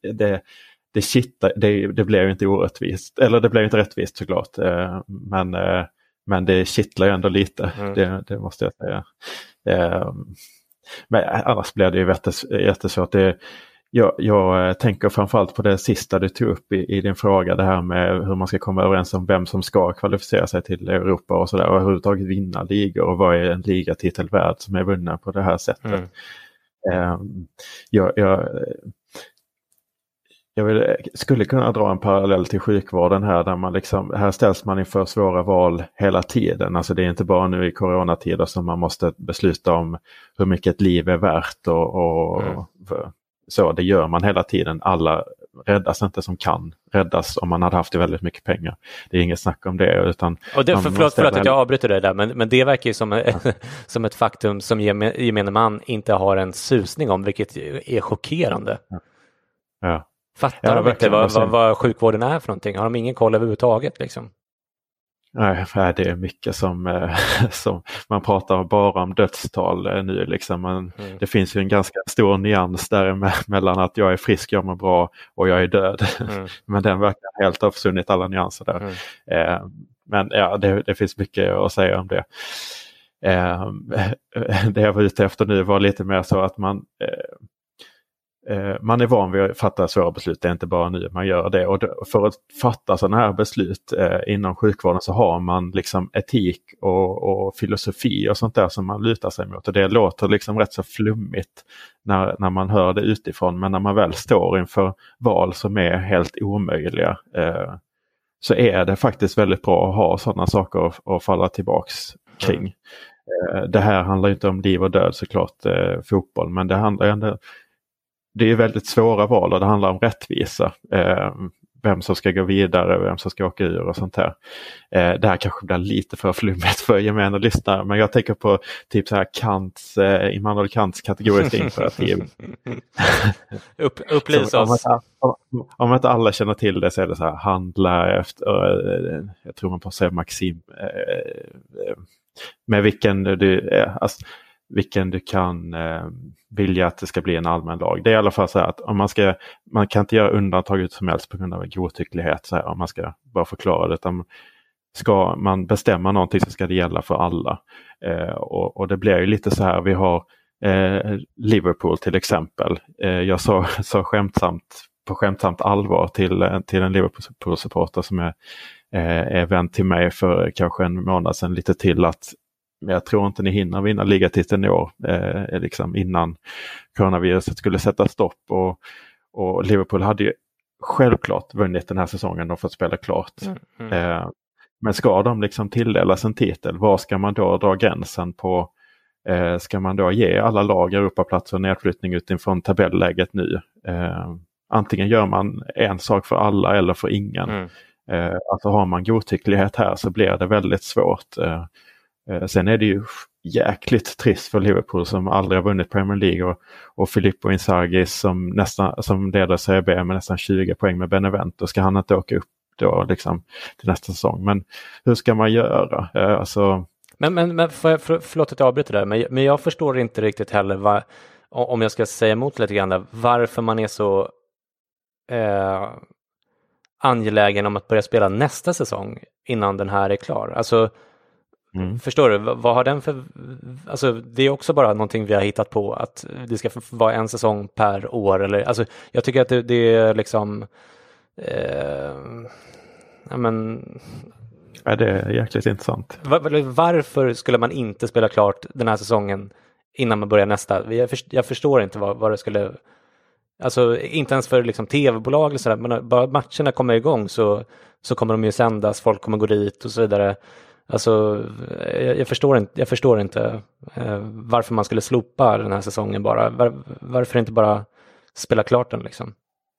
det blev ju inte orättvist. Eller det blev inte rättvist såklart. Men det kittlar ju ändå lite. Det måste jag säga. Men annars blir det ju jättesvårt. Jag tänker framförallt på det sista du tog upp i din fråga. Det här med hur man ska komma överens om vem som ska kvalificera sig till Europa och sådär. Och överhuvudtaget vinna ligor och vad är en ligatitel värd som är vunnen på det här sättet. Jag skulle kunna dra en parallell till sjukvården här där man här ställs man inför svåra val hela tiden. Alltså det är inte bara nu i coronatider som man måste besluta om hur mycket ett liv är värt och så. Det gör man hela tiden. Alla räddas inte som kan räddas om man hade haft väldigt mycket pengar. Det är inget snack om det. Utan förlåt att jag avbryter det där, men det verkar ju som ett faktum som gemene man inte har en susning om, vilket är chockerande. Ja. Fattar de inte vad sjukvården är för någonting? Har de ingen koll överhuvudtaget liksom? Nej, det är mycket som man pratar bara om dödstal nu liksom. Det finns ju en ganska stor nyans där mellan att jag är frisk, jag mår bra och jag är död. Men den verkar helt ha försvunnit alla nyanser där. Men ja, det finns mycket att säga om det. Det jag var ute efter nu var lite mer så att man är van vid att fatta svåra beslut, det är inte bara nu man gör det. Och för att fatta sådana här beslut inom sjukvården så har man liksom etik och filosofi och sånt där som man lutar sig mot. Och det låter liksom rätt så flummigt när man hör det utifrån, men när man väl står inför val som är helt omöjliga så är det faktiskt väldigt bra att ha sådana saker att falla tillbaks kring. Det här handlar inte om liv och död såklart, fotboll, men det handlar ändå. Det är väldigt svåra val och det handlar om rättvisa. Vem som ska gå vidare, vem som ska åka ur och sånt här. Det här kanske blir lite för flummigt för gemene lyssnare, men jag tänker på typ så här Immanuel Kants kategoriska imperativ. Upplys oss. Om inte alla känner till det så är det så här, handla efter, jag tror man på att säga Maxim, med vilken du kan vilja att det ska bli en allmän lag. Det är i alla fall så här att om man kan inte göra undantag ut som helst på grund av godtycklighet så här, om man ska bara förklara det, utan ska man bestämma någonting så ska det gälla för alla. Och det blir ju lite så här, vi har Liverpool till exempel. Jag sa på skämtsamt allvar till en Liverpool-supporter som är vän till mig för kanske en månad sedan lite till att jag tror inte ni hinner vinna ligatiteln i år liksom innan coronaviruset skulle sätta stopp, och Liverpool hade ju självklart vunnit den här säsongen och fått spela klart. Men ska de liksom tilldelas en titel, var ska man då dra gränsen på? Ska man då ge alla lag Europaplats och nedflyttning utifrån tabelläget nu? Antingen gör man en sak för alla eller för ingen. Alltså har man godtycklighet här så blir det väldigt svårt. Sen är det ju jäkligt trist för Liverpool som aldrig har vunnit Premier League och Filippo Inzaghi som leder Serie B med nästan 20 poäng med Benevento. Ska han inte åka upp då liksom till nästa säsong? Men hur ska man göra? Men förlåt att jag avbryter där, men jag förstår inte riktigt heller om jag ska säga emot lite grann varför man är så angelägen om att börja spela nästa säsong innan den här är klar. Alltså förstår du, vad har den för... Alltså det är också bara någonting vi har hittat på, att det ska vara en säsong per år. Eller, alltså, jag tycker att det är liksom... Ja, det är jäkligt intressant. Varför skulle man inte spela klart den här säsongen innan man börjar nästa? Jag förstår inte vad det skulle... Alltså inte ens för liksom tv-bolag eller sådär, men bara matcherna kommer igång så kommer de ju sändas, folk kommer gå dit och så vidare. Alltså jag förstår inte varför man skulle slopa den här säsongen bara. Varför inte bara spela klart den liksom?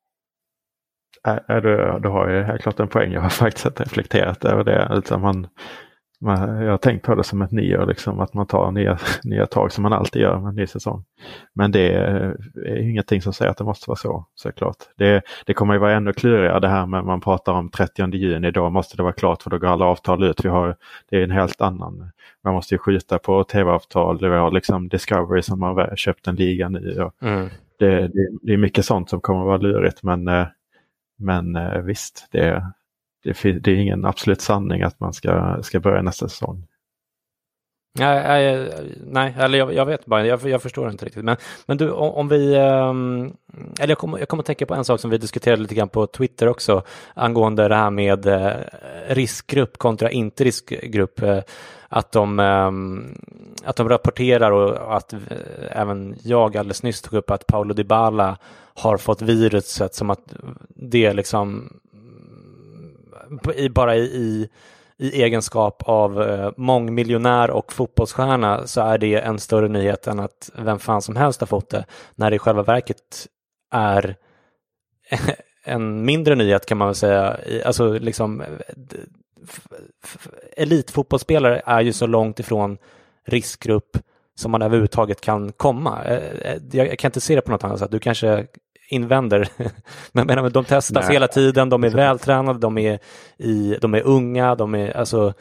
Du har ju helt klart en poäng. Jag har faktiskt reflekterat över det. Alltså jag har tänkt på det som ett nyår, liksom, att man tar nya tag som man alltid gör med en ny säsong. Men det är ingenting som säger att det måste vara så, såklart. Det kommer ju vara ännu klurigare det här med man pratar om 30 juni, då måste det vara klart för då går alla avtal ut. Det är en helt annan, man måste ju skjuta på tv-avtal, det var liksom Discovery som har köpt en liga nu. Det är mycket sånt som kommer att vara lurigt, men visst, det är ingen absolut sanning att man ska börja nästa säsong. Nej, eller jag vet bara, jag förstår inte riktigt. Men du, om vi... Eller jag kommer att tänka på en sak som vi diskuterade lite grann på Twitter också, angående det här med riskgrupp kontra inte riskgrupp. Att de rapporterar, och att även jag alldeles nyss tog upp att Paulo Dybala har fått viruset, som att det liksom... bara i egenskap av mångmiljonär och fotbollsstjärna så är det en större nyhet än att vem fan som helst har fått det, när det i själva verket är en mindre nyhet, kan man väl säga. Alltså liksom elitfotbollsspelare är ju så långt ifrån riskgrupp som man överhuvudtaget kan komma. Jag kan inte se det på något annat sätt. Du kanske invänder. Men de testas hela tiden, de är vältränade, de är unga, de är alltså...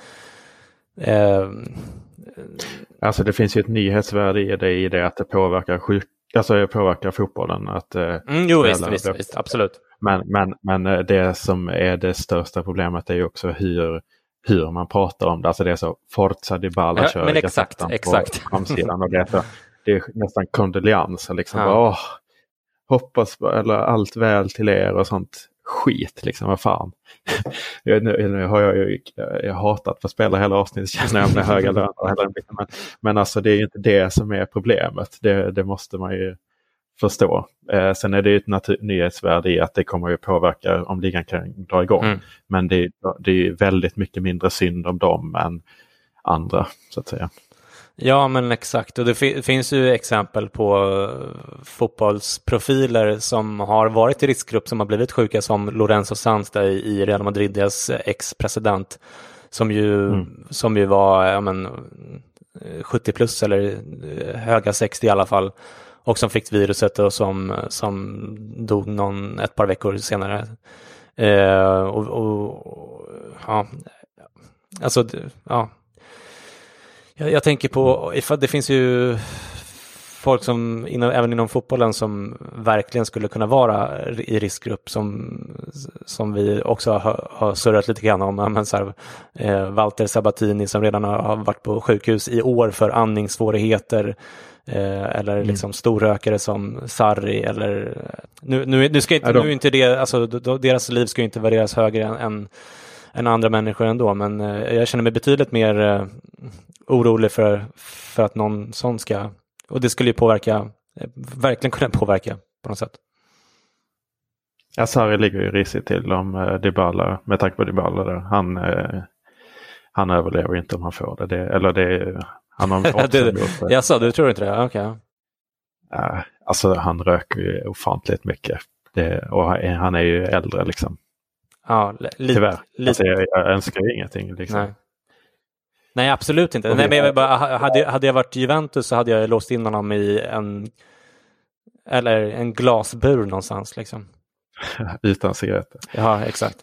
Alltså det finns ju ett nyhetsvärde i det att det påverkar fotbollen. Visst, absolut. Men det som är det största problemet är ju också hur man pratar om det. Alltså det är så Forza Dybala kör men exakt. på framsidan och det är nästan kondoleanser liksom. Hoppas på, eller allt väl till er och sånt skit liksom, vad fan. Nu har jag hatat för att spela hela avsnittet, känner jag med höga löner. Men alltså det är ju inte det som är problemet. Det måste man ju förstå. Sen är det ju ett nyhetsvärde i att det kommer ju påverka om ligan kan dra igång. Men det är ju väldigt mycket mindre synd om dem än andra, så att säga. Ja, men exakt. Och det finns ju exempel på fotbollsprofiler som har varit i riskgrupp som har blivit sjuka, som Lorenzo Sanz i Real Madrid, deras ex-president, som ju var 70 plus eller höga 60 i alla fall, och som fick viruset och som dog ett par veckor senare. Jag tänker på, det finns ju folk som även inom fotbollen som verkligen skulle kunna vara i riskgrupp, som vi också har surrat lite grann om. Men Walter Sabatini som redan har varit på sjukhus i år för andningssvårigheter, eller liksom storrökare som Sarri, eller nu ska inte, nu är inte det, alltså deras liv ska ju inte värderas högre än andra människor ändå, men jag känner mig betydligt mer orolig för att någon sån ska, och det skulle ju verkligen kunna påverka på något sätt. Ja, Sarri ligger ju risigt till om Dybala, med tanke på Dybala där. Han överlever inte om han får det. Han har jag sa, du tror inte det? Okej. Alltså han röker ju ofantligt mycket. Och han är ju äldre liksom. Ja, tyvärr. Alltså, jag önskar ju ingenting liksom. Nej, absolut inte. Nej, men hade jag varit Juventus så hade jag låst in honom i en glasbur någonstans liksom. Utan cigaretter. Ja, exakt.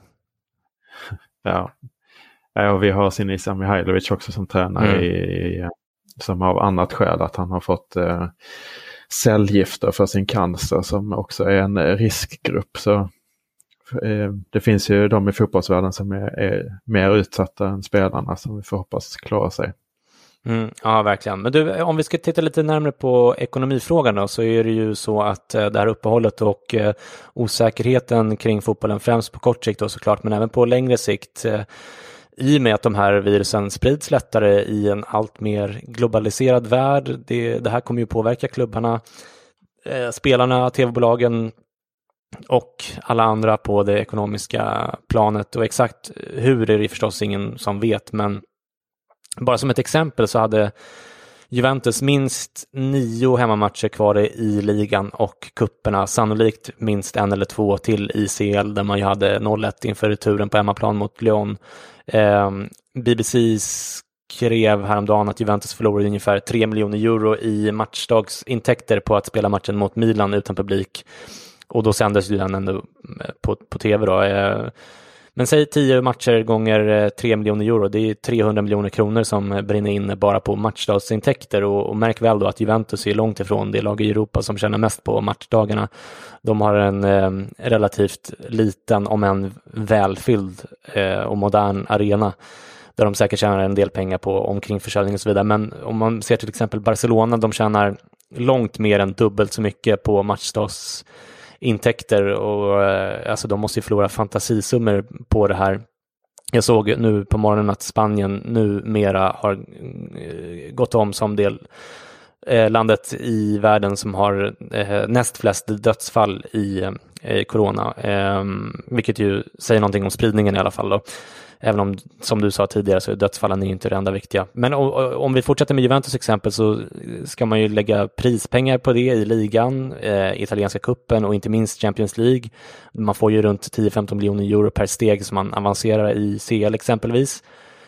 Ja. Och vi har Sinisa Mihajlovic också som tränare som av annat skäl, att han har fått cellgifter för sin cancer, som också är en riskgrupp. Så det finns ju de i fotbollsvärlden som är mer utsatta än spelarna, som vi får hoppas klara sig. Ja, verkligen. Men du, om vi ska titta lite närmare på ekonomifrågan då, så är det ju så att det här uppehållet och osäkerheten kring fotbollen, främst på kort sikt då såklart, men även på längre sikt, i och med att de här virusen sprids lättare i en allt mer globaliserad värld, det här kommer ju påverka klubbarna, spelarna, tv-bolagen och alla andra på det ekonomiska planet. Och exakt hur är det förstås ingen som vet, men bara som ett exempel så hade Juventus minst 9 hemmamatcher kvar i ligan, och kupperna sannolikt minst 1 eller 2 till i CL, där man ju hade 0-1 inför returen på hemmaplan mot Lyon. BBC skrev häromdagen att Juventus förlorade ungefär 3 miljoner euro i matchdagsintäkter på att spela matchen mot Milan utan publik. Och då sändes ju den ändå på tv då. Men säg 10 matcher gånger 3 miljoner euro. Det är 300 miljoner kronor som brinner in bara på matchdagsintäkter. Och märk väl då att Juventus är långt ifrån det lag i Europa som tjänar mest på matchdagarna. De har en relativt liten, om en välfylld och modern arena, där de säkert tjänar en del pengar på omkringförsäljning och så vidare. Men om man ser till exempel Barcelona, de tjänar långt mer än dubbelt så mycket på matchdagsintäkter, och alltså de måste ju förlora fantasisummor på det här. Jag såg nu på morgonen att Spanien numera har gått om som landet i världen som har näst flest dödsfall i corona, vilket ju säger någonting om spridningen i alla fall då. Även om, som du sa tidigare, så är dödsfallen inte det enda viktiga. Men om vi fortsätter med Juventus exempel, så ska man ju lägga prispengar på det i ligan, italienska kuppen och inte minst Champions League. Man får ju runt 10-15 miljoner euro per steg som man avancerar i CL exempelvis.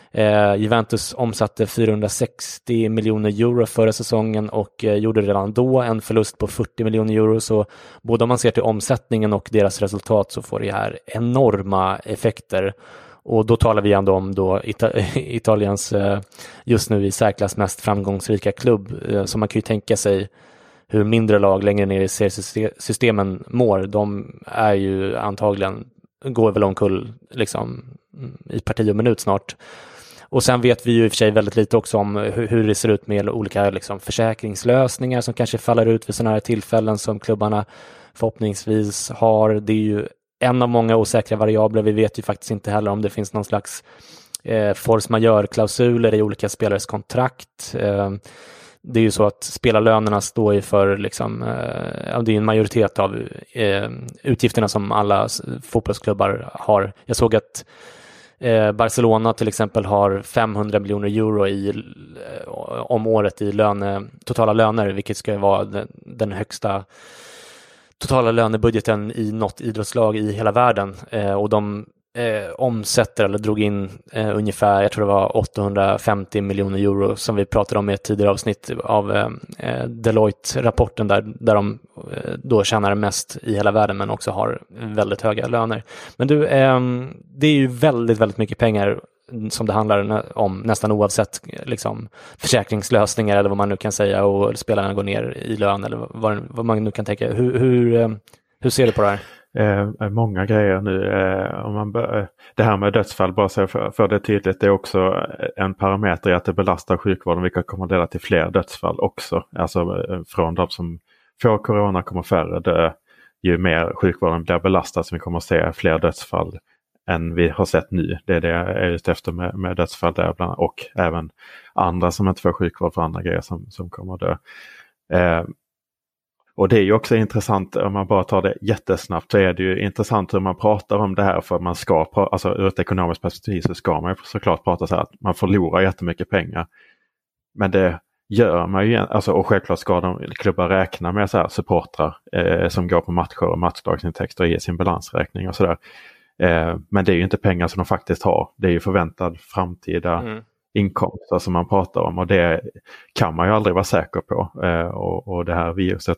Juventus omsatte 460 miljoner euro förra säsongen och gjorde redan då en förlust på 40 miljoner euro. Så både om man ser till omsättningen och deras resultat så får det här enorma effekter. Och då talar vi ändå om då Italiens just nu i särklass mest framgångsrika klubb. Så man kan ju tänka sig hur mindre lag längre ner i seriesystemen mår. De är ju antagligen, går väl omkull liksom i parti och minut snart. Och sen vet vi ju i och för sig väldigt lite också om hur det ser ut med olika liksom försäkringslösningar som kanske faller ut vid sådana här tillfällen som klubbarna förhoppningsvis har. Det är ju en av många osäkra variabler. Vi vet ju faktiskt inte heller om det finns någon slags force majeure-klausuler i olika spelares kontrakt. Det är ju så att spelarlönerna står ju för liksom, det är en majoritet av utgifterna som alla fotbollsklubbar har. Jag såg att Barcelona till exempel har 500 miljoner euro om året i totala löner, vilket ska vara den högsta totala lönebudgeten i något idrottslag i hela världen. Och de omsätter eller drog in ungefär, jag tror det var 850 miljoner euro som vi pratade om i ett tidigare avsnitt av Deloitte-rapporten där de då tjänar mest i hela världen men också har väldigt höga löner. Men du, det är ju väldigt, väldigt mycket pengar som det handlar om nästan oavsett liksom, försäkringslösningar eller vad man nu kan säga och spelarna går ner i lön eller vad man nu kan tänka. Hur ser du på det här? Många grejer nu. Det här med dödsfall, bara så för det tydligt, det är också en parameter i att det belastar sjukvården, vilket kommer att leda till fler dödsfall också. Alltså från de som får corona kommer färre dö, ju mer sjukvården blir belastad, så vi kommer att se fler dödsfall än vi har sett nu. Det är det jag är ute efter med dödsfall där bland, och även andra som inte får sjukvård för andra grejer som kommer att dö. Och det är ju också intressant, om man bara tar det jättesnabbt, så är det ju intressant hur man pratar om det här, för man ska, alltså ur ett ekonomiskt perspektiv så ska man ju såklart prata så här att man förlorar jättemycket pengar. Men det gör man ju, alltså, och självklart ska de klubbar räkna med så här supportrar som går på matcher och matchdagsintäkter och ger sin balansräkning och sådär. Men det är ju inte pengar som de faktiskt har. Det är ju förväntad framtida inkomster som man pratar om, och det kan man ju aldrig vara säker på. Och det här viruset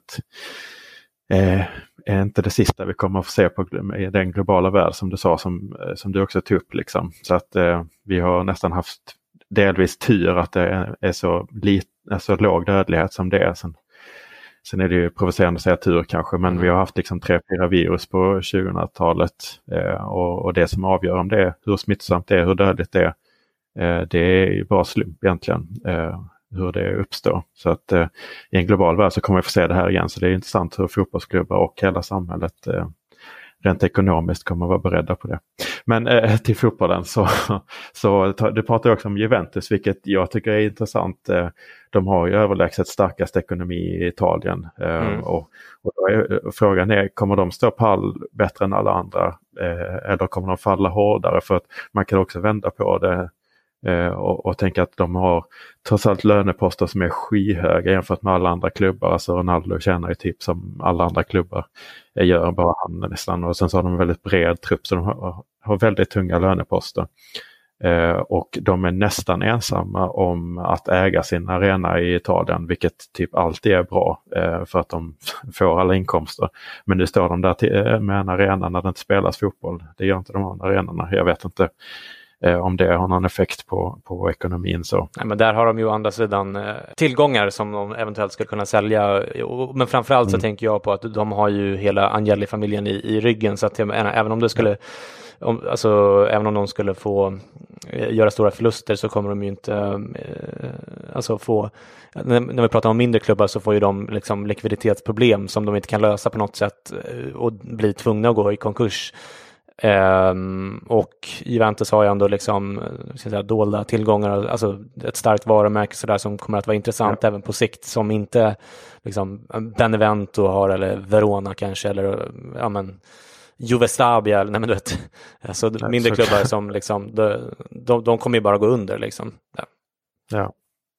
är inte det sista vi kommer att få se på i den globala värld som du sa, som du också tog upp. Liksom. Så att vi har nästan haft delvis tur att det är så låg dödlighet som det är. Sen är det ju provocerande att säga tur kanske, men vi har haft liksom 3-4 virus på 2000-talet och det som avgör om det är hur smittsamt det är, hur dödligt det är ju bara slump egentligen hur det uppstår. Så att i en global värld så kommer vi få se det här igen, så det är intressant hur fotbollsklubbar och hela samhället rent ekonomiskt kommer att vara beredda på det. Men till fotbollen så du pratar också om Juventus, vilket jag tycker är intressant. De har ju överlägset starkast ekonomi i Italien. Och då är frågan kommer de stå pall bättre än alla andra? Eller kommer de falla hårdare? För att man kan också vända på det och tänka att de har trots allt löneposter som är skyhöga jämfört med alla andra klubbar. Alltså Ronaldo tjänar ju typ som alla andra klubbar gör, bara han nästan. Och sen så har de en väldigt bred trupp, så de har väldigt tunga löneposter. Och de är nästan ensamma om att äga sin arena i Italien, vilket typ alltid är bra för att de får alla inkomster. Men nu står de där med en arena när det inte spelas fotboll. Det gör inte de andra arenorna. Jag vet inte om det har någon effekt på ekonomin. Så. Nej, men där har de ju å andra sidan tillgångar som de eventuellt skulle kunna sälja. Men framförallt så tänker jag på att de har ju hela Agnelli-familjen i ryggen, så att även om det skulle även om de skulle få göra stora förluster, så kommer de ju inte få, när vi pratar om mindre klubbar, så får ju de liksom likviditetsproblem som de inte kan lösa på något sätt och blir tvungna att gå i konkurs. Och Juventus har ju ändå liksom dolda tillgångar, alltså ett starkt varumärke så där, som kommer att vara intressant även på sikt, som inte liksom Benevento har, eller Verona kanske, eller Juve Stabia, nej men du vet, alltså mindre klubbar som liksom de kommer ju bara gå under liksom. Ja.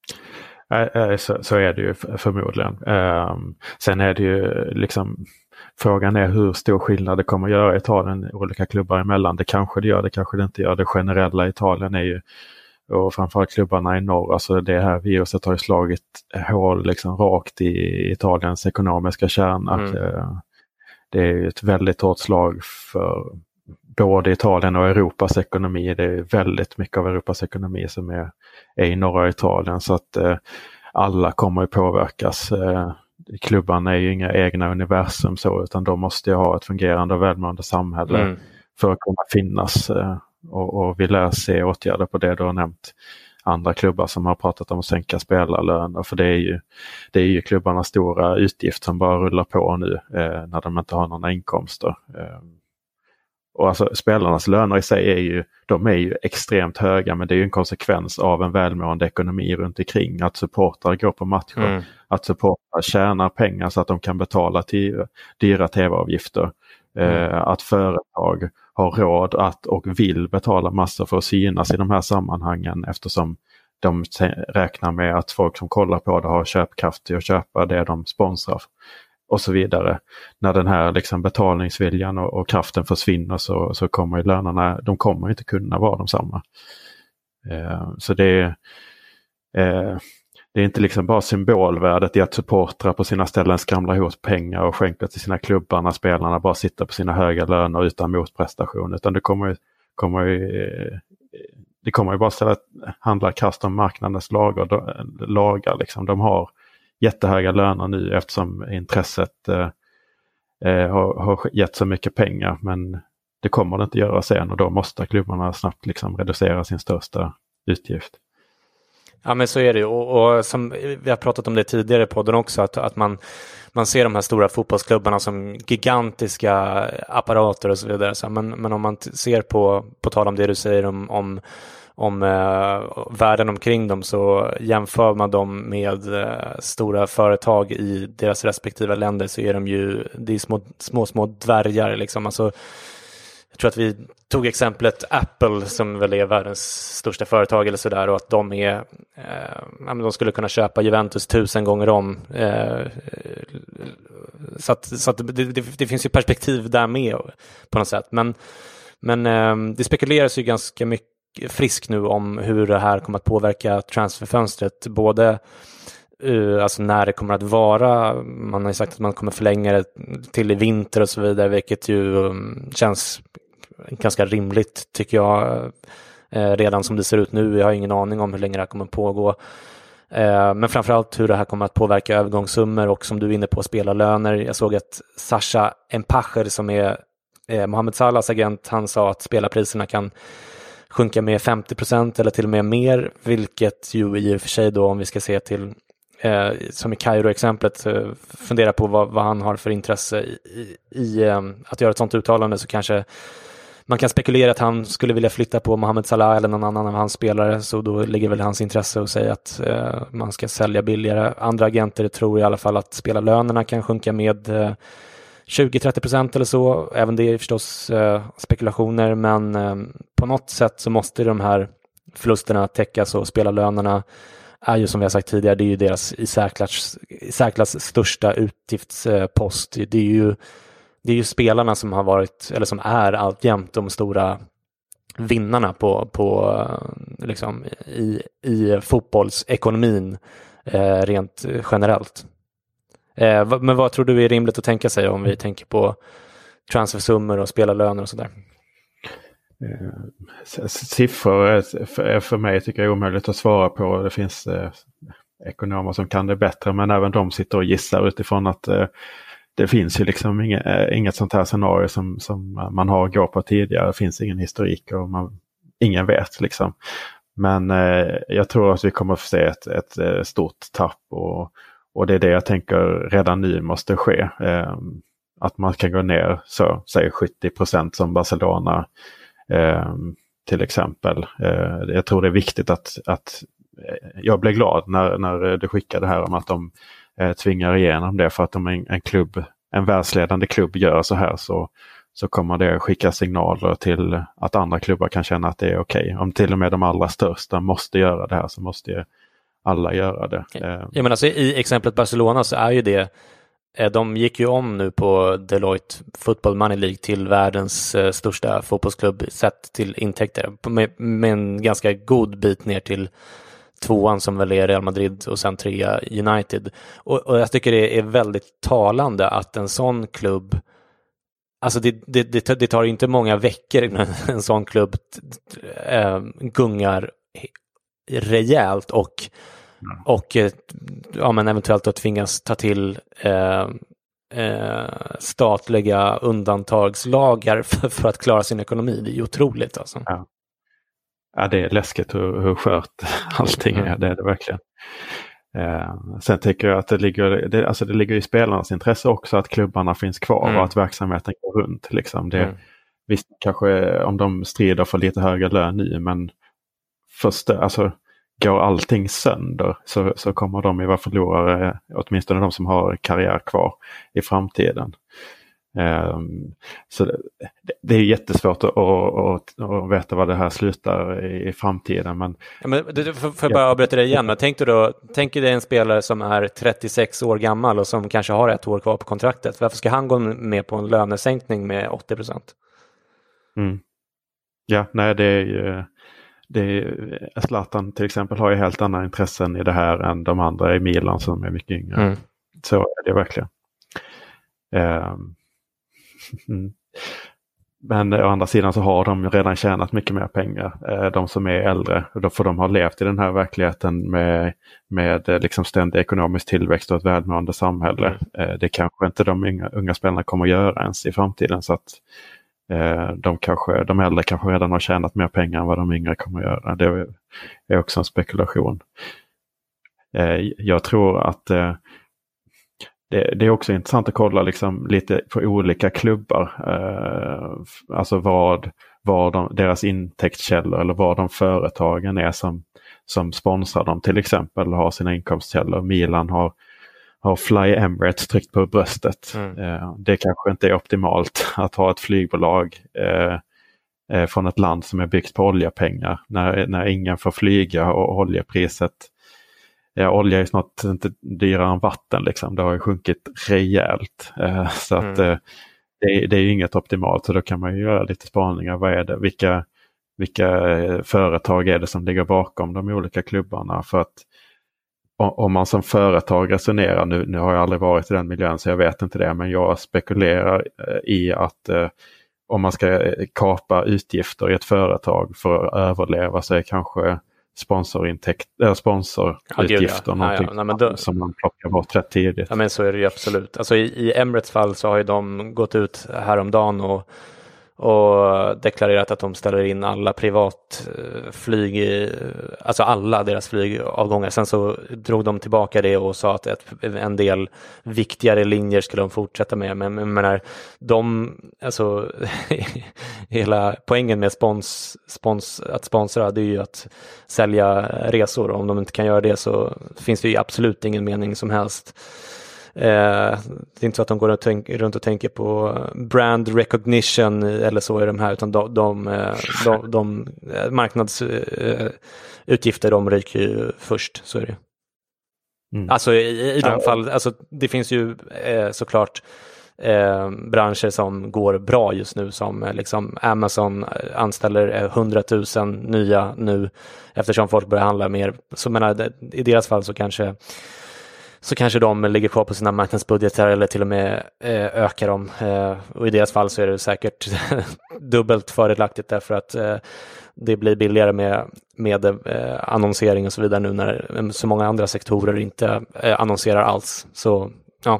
Så är det ju förmodligen. Sen är det ju liksom, frågan är hur stor skillnad det kommer att göra i Italien olika klubbar emellan. Det kanske det gör, det kanske det inte gör. Det generella i Italien är ju och framförallt klubbarna i norr. Alltså det här viruset har ju slagit hål liksom rakt i Italiens ekonomiska kärna. Det är ju ett väldigt hårt slag för både Italien och Europas ekonomi. Det är väldigt mycket av Europas ekonomi som är i norra Italien, så att alla kommer att påverkas. Klubbarna är ju inga egna universum så, utan de måste ju ha ett fungerande och välmående samhälle för att kunna finnas. Och vi lär se åtgärder på det. Du har nämnt andra klubbar som har pratat om att sänka spelarlöner, för det är ju klubbarnas stora utgift som bara rullar på nu när de inte har några inkomster. Och alltså spelarnas löner i sig är ju extremt höga, men det är ju en konsekvens av en välmående ekonomi runt omkring. Att supportrar går på matcher, att supportrar tjänar pengar så att de kan betala till dyra tv-avgifter. Att företag har råd att och vill betala massor för att synas i de här sammanhangen, eftersom de räknar med att folk som kollar på det har köpkraft till att köpa det de sponsrar och så vidare. När den här liksom betalningsviljan och kraften försvinner så kommer ju lönerna, de kommer inte kunna vara de samma. Så det är inte liksom bara symbolvärdet i att supportrar på sina ställen skramlar ihop pengar och skänker till sina klubbar när spelarna bara sitter på sina höga löner utan motprestation, utan det kommer ju bara istället handla krasst om marknadens lagar liksom. De har jättehöga löner nu eftersom intresset har gett så mycket pengar, men det kommer det inte göra sen, och då måste klubbarna snabbt liksom reducera sin största utgift. Ja, men så är det ju, och som vi har pratat om det tidigare i podden också, att man ser de här stora fotbollsklubbarna som gigantiska apparater och så vidare. Så, men om man ser på tal om det du säger om världen omkring dem, så jämför man dem med stora företag i deras respektive länder, så är det är små dvärgar liksom. Alltså, jag tror att vi tog exemplet Apple som väl är världens största företag eller sådär, och att de skulle kunna köpa Juventus 1000 gånger om. Så att det finns ju perspektiv där med på något sätt. Men det spekuleras ju ganska mycket frisk nu om hur det här kommer att påverka transferfönstret, både alltså när det kommer att vara. Man har ju sagt att man kommer förlänga det till i vinter och så vidare, vilket ju känns ganska rimligt tycker jag, redan som det ser ut nu. Jag har ingen aning om hur länge det här kommer att pågå, men framförallt hur det här kommer att påverka övergångssummor och, som du är inne på, spelarlöner. Jag såg att Sasha Empacher, som är Mohamed Salahs agent, han sa att spelarpriserna kan sjunka med 50% eller till och med mer, vilket ju i och för sig då, om vi ska se till som i Kairo-exemplet, fundera på vad han har för intresse i att göra ett sånt uttalande, så kanske man kan spekulera att han skulle vilja flytta på Mohamed Salah eller någon annan av hans spelare, så då ligger väl hans intresse att säga att man ska sälja billigare. Andra agenter tror i alla fall att spelarlönerna kan sjunka med 20-30% eller så. Även det är förstås spekulationer, men på något sätt så måste de här förlusterna täckas, och spelarlönerna är ju, som vi har sagt tidigare, det är ju deras i särklass största utgiftspost. Det är ju spelarna som har varit, eller som är alltjämt, de stora vinnarna på liksom i fotbollsekonomin rent generellt. Men vad tror du är rimligt att tänka sig om vi tänker på transfersummor och spelarlöner och sådär? Siffror är för mig, tycker jag, är omöjligt att svara på. Det finns ekonomer som kan det bättre, men även de sitter och gissar utifrån att det finns ju liksom inget sånt här scenario som man har att gå på tidigare. Det finns ingen historik och ingen vet liksom. Men jag tror att vi kommer att få se ett stort tapp, och det är det jag tänker redan nu måste ske. Att man kan gå ner säg 70% som Barcelona till exempel. Jag tror det är viktigt att jag blev glad när du skickade här om att de tvingar igenom det, för att om en världsledande klubb gör så här, så kommer det skicka signaler till att andra klubbar kan känna att det är okej. Om till och med de allra största måste göra det här, så måste alla göra det. Jag menar, alltså, i exemplet Barcelona så är ju det de gick ju om nu på Deloitte Football Money League till världens största fotbollsklubb sett till intäkter med en ganska god bit ner till 2:an som väl är Real Madrid och sen 3 United. Och jag tycker det är väldigt talande att en sån klubb, alltså det tar inte många veckor innan en sån klubb gungar rejält och ja, men eventuellt att tvingas ta till statliga undantagslagar för att klara sin ekonomi. Det är ju otroligt alltså. Ja, det är läskigt hur skört allting är. Det är det verkligen. Sen tycker jag att det ligger i spelarnas intresse också att klubbarna finns kvar och att verksamheten går runt. Liksom. Visst, kanske om de strider för lite högre lön nu, men först, alltså, går allting sönder så kommer de ju vara förlorare, åtminstone de som har karriär kvar i framtiden. Så det är jättesvårt att veta vad det här slutar i framtiden. Men får jag bara avbryta det igen. Men tänk dig en spelare som är 36 år gammal och som kanske har 1 år kvar på kontraktet. Varför ska han gå med på en lönesänkning med 80%? Ja, nej, Zlatan till exempel har ju helt andra intressen i det här än de andra i Milan som är mycket yngre. Så är det verkligen. Men å andra sidan så har de redan tjänat mycket mer pengar, de som är äldre, och då får de ha levt i den här verkligheten med liksom ständig ekonomisk tillväxt och ett välmående samhälle. Det kanske inte de unga spelarna kommer att göra ens i framtiden, så att de äldre kanske redan har tjänat mer pengar än vad de yngre kommer att göra. Det är också en spekulation. Jag tror att det är också intressant att kolla liksom lite på olika klubbar. Alltså vad deras intäktskällor eller vad de företagen är som sponsrar dem till exempel har sina inkomstkällor. Milan har Fly Emirates tryckt på bröstet. Det kanske inte är optimalt att ha ett flygbolag från ett land som är byggt på oljepengar när ingen får flyga och oljepriset. Ja, olja är snart inte dyrare än vatten liksom. Det har ju sjunkit rejält. Så att det är ju inget optimalt. Så då kan man ju göra lite spaningar. Vad är det? Vilka företag är det som ligger bakom de olika klubbarna? För att om man som företag resonerar, nu har jag aldrig varit i den miljön så jag vet inte det, men jag spekulerar i att om man ska kapa utgifter i ett företag för att överleva så är kanske sponsorutgifter någonting som man plockar bort rätt tidigt. Ja, men så är det ju absolut. Alltså i Emirates fall så har ju de gått ut häromdagen och deklarerat att de ställer in alla privatflyg, alltså alla deras flygavgångar. Sen så drog de tillbaka det och sa att en del viktigare linjer skulle de fortsätta med. Men menar, alltså hela poängen med att sponsra, det är ju att sälja resor. Om de inte kan göra det så finns det ju absolut ingen mening som helst. Det är inte så att de går runt och tänker på brand recognition eller så i de här, utan de marknadsutgifter de ryker ju först, så är det. Alltså i de fall, alltså det finns ju såklart branscher som går bra just nu, som liksom Amazon anställer 100 000 nya nu eftersom folk börjar handla mer. Så menar, i deras fall så kanske de ligger kvar på sina marknadsbudgetar eller till och med ökar dem. Och i deras fall så är det säkert dubbelt fördelaktigt därför att det blir billigare med annonsering och så vidare nu när så många andra sektorer inte annonserar alls. Så ja.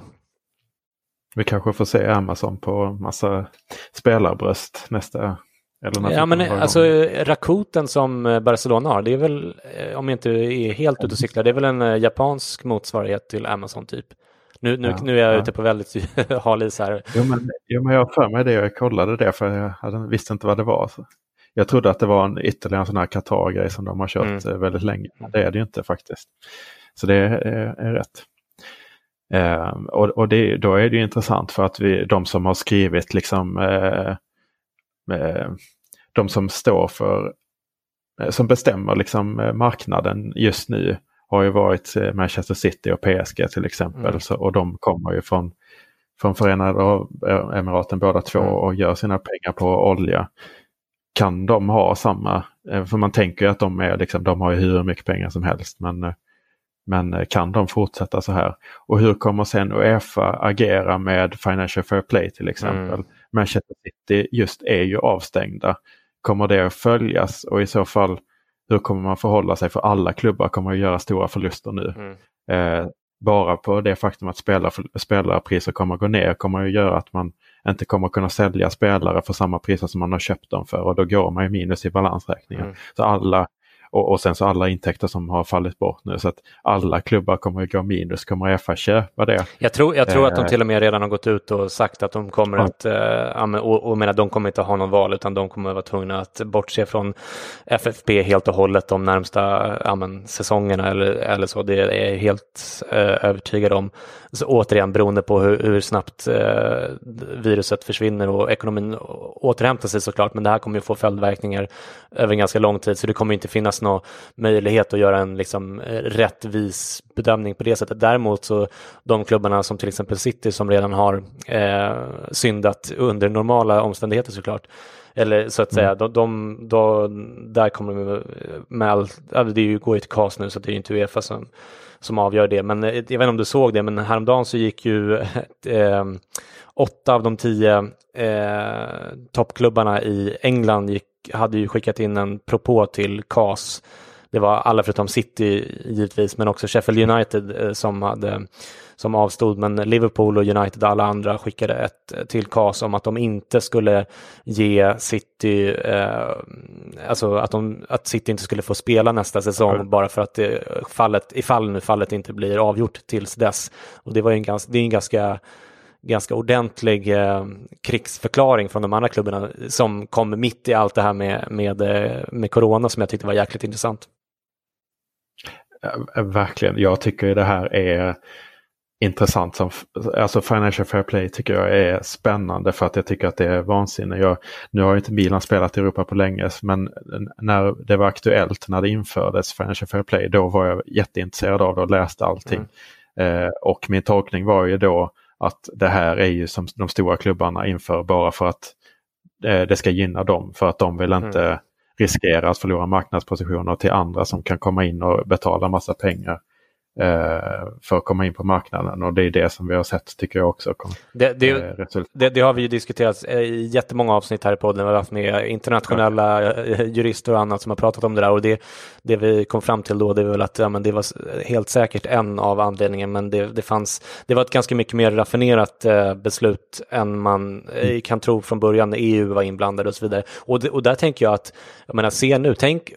Vi kanske får se Amazon på massa spelarbröst nästa. Ja, men alltså Rakuten som Barcelona har, det är väl, om jag inte är helt ute och cyklar, det är väl en japansk motsvarighet till Amazon typ. Nu är jag ute på väldigt hal is här. Jo, men jag för mig det, jag kollade det för jag visste inte vad det var. Jag trodde att det var ytterligare en sån här Qatar-grej som de har kört väldigt länge. Det är det ju inte faktiskt. Så det är rätt. Och då är det ju intressant för att de som har skrivit liksom de som står för, som bestämmer liksom marknaden just nu, har ju varit Manchester City och PSG till exempel. Och de kommer ju från Förenade Emiraten båda två och gör sina pengar på olja. Kan de ha samma, för man tänker ju att de är liksom, de har ju hur mycket pengar som helst, men kan de fortsätta så här? Och hur kommer sen UEFA agera med Financial Fair Play till exempel? Manchester City just är ju avstängda. Kommer det att följas? Och i så fall, hur kommer man förhålla sig? För alla klubbar kommer att göra stora förluster nu. Bara på det faktum att spelarpriser kommer att gå ner kommer att göra att man inte kommer att kunna sälja spelare för samma priser som man har köpt dem för, och då går man ju minus i balansräkningen. Så alla, och sen så alla intäkter som har fallit bort nu, så att alla klubbar kommer att gå minus. Kommer UEFA köpa det? Jag tror att de till och med redan har gått ut och sagt att de kommer att och menar, de kommer inte ha någon val, utan de kommer att vara tvungna att bortse från FFP helt och hållet de närmsta säsongerna eller så. Det är jag helt övertygad om. Så återigen, beroende på hur snabbt viruset försvinner och ekonomin återhämtar sig såklart, men det här kommer ju få följdverkningar över en ganska lång tid, så det kommer inte finnas någon möjlighet att göra en liksom rättvis bedömning på det sättet. Däremot så de klubbarna som till exempel City, som redan har syndat under normala omständigheter såklart, eller så att säga, där kommer de med det går ju till KAS nu, så det är ju inte UEFA som avgör det. Men jag vet inte om du såg det, men häromdagen så gick ju 8 av de 10 toppklubbarna i England hade ju skickat in en propå till KAS. Det var alla förutom City givetvis, men också Sheffield United som avstod, men Liverpool och United, alla andra skickade ett till KAS om att de inte skulle ge City alltså att City inte skulle få spela nästa säsong bara för att fallet inte blir avgjort tills dess. Och det var ju en ganska ordentlig krigsförklaring från de andra klubbarna som kom mitt i allt det här med corona, som jag tyckte var jäkligt intressant. Verkligen, jag tycker ju det här är intressant. Alltså Financial Fair Play tycker jag är spännande, för att jag tycker att det är vansinne. Nu har ju inte Milan spelat i Europa på länge, men när det var aktuellt, när det infördes Financial Fair Play, då var jag jätteintresserad av det och läste allting. Och min tolkning var ju då att det här är ju som de stora klubbarna inför bara för att det ska gynna dem, för att de vill inte riskera att förlora marknadspositioner till andra som kan komma in och betala massa pengar för att komma in på marknaden, och det är det som vi har sett, tycker jag också. Det har vi ju diskuterat i jättemånga avsnitt här i podden. Vi har haft med internationella jurister och annat som har pratat om det där, och det vi kom fram till då, det var väl att men det var helt säkert en av anledningen, men det var ett ganska mycket mer raffinerat beslut än man kan tro från början, när EU var inblandad och så vidare. Och där tänker jag att, jag menar,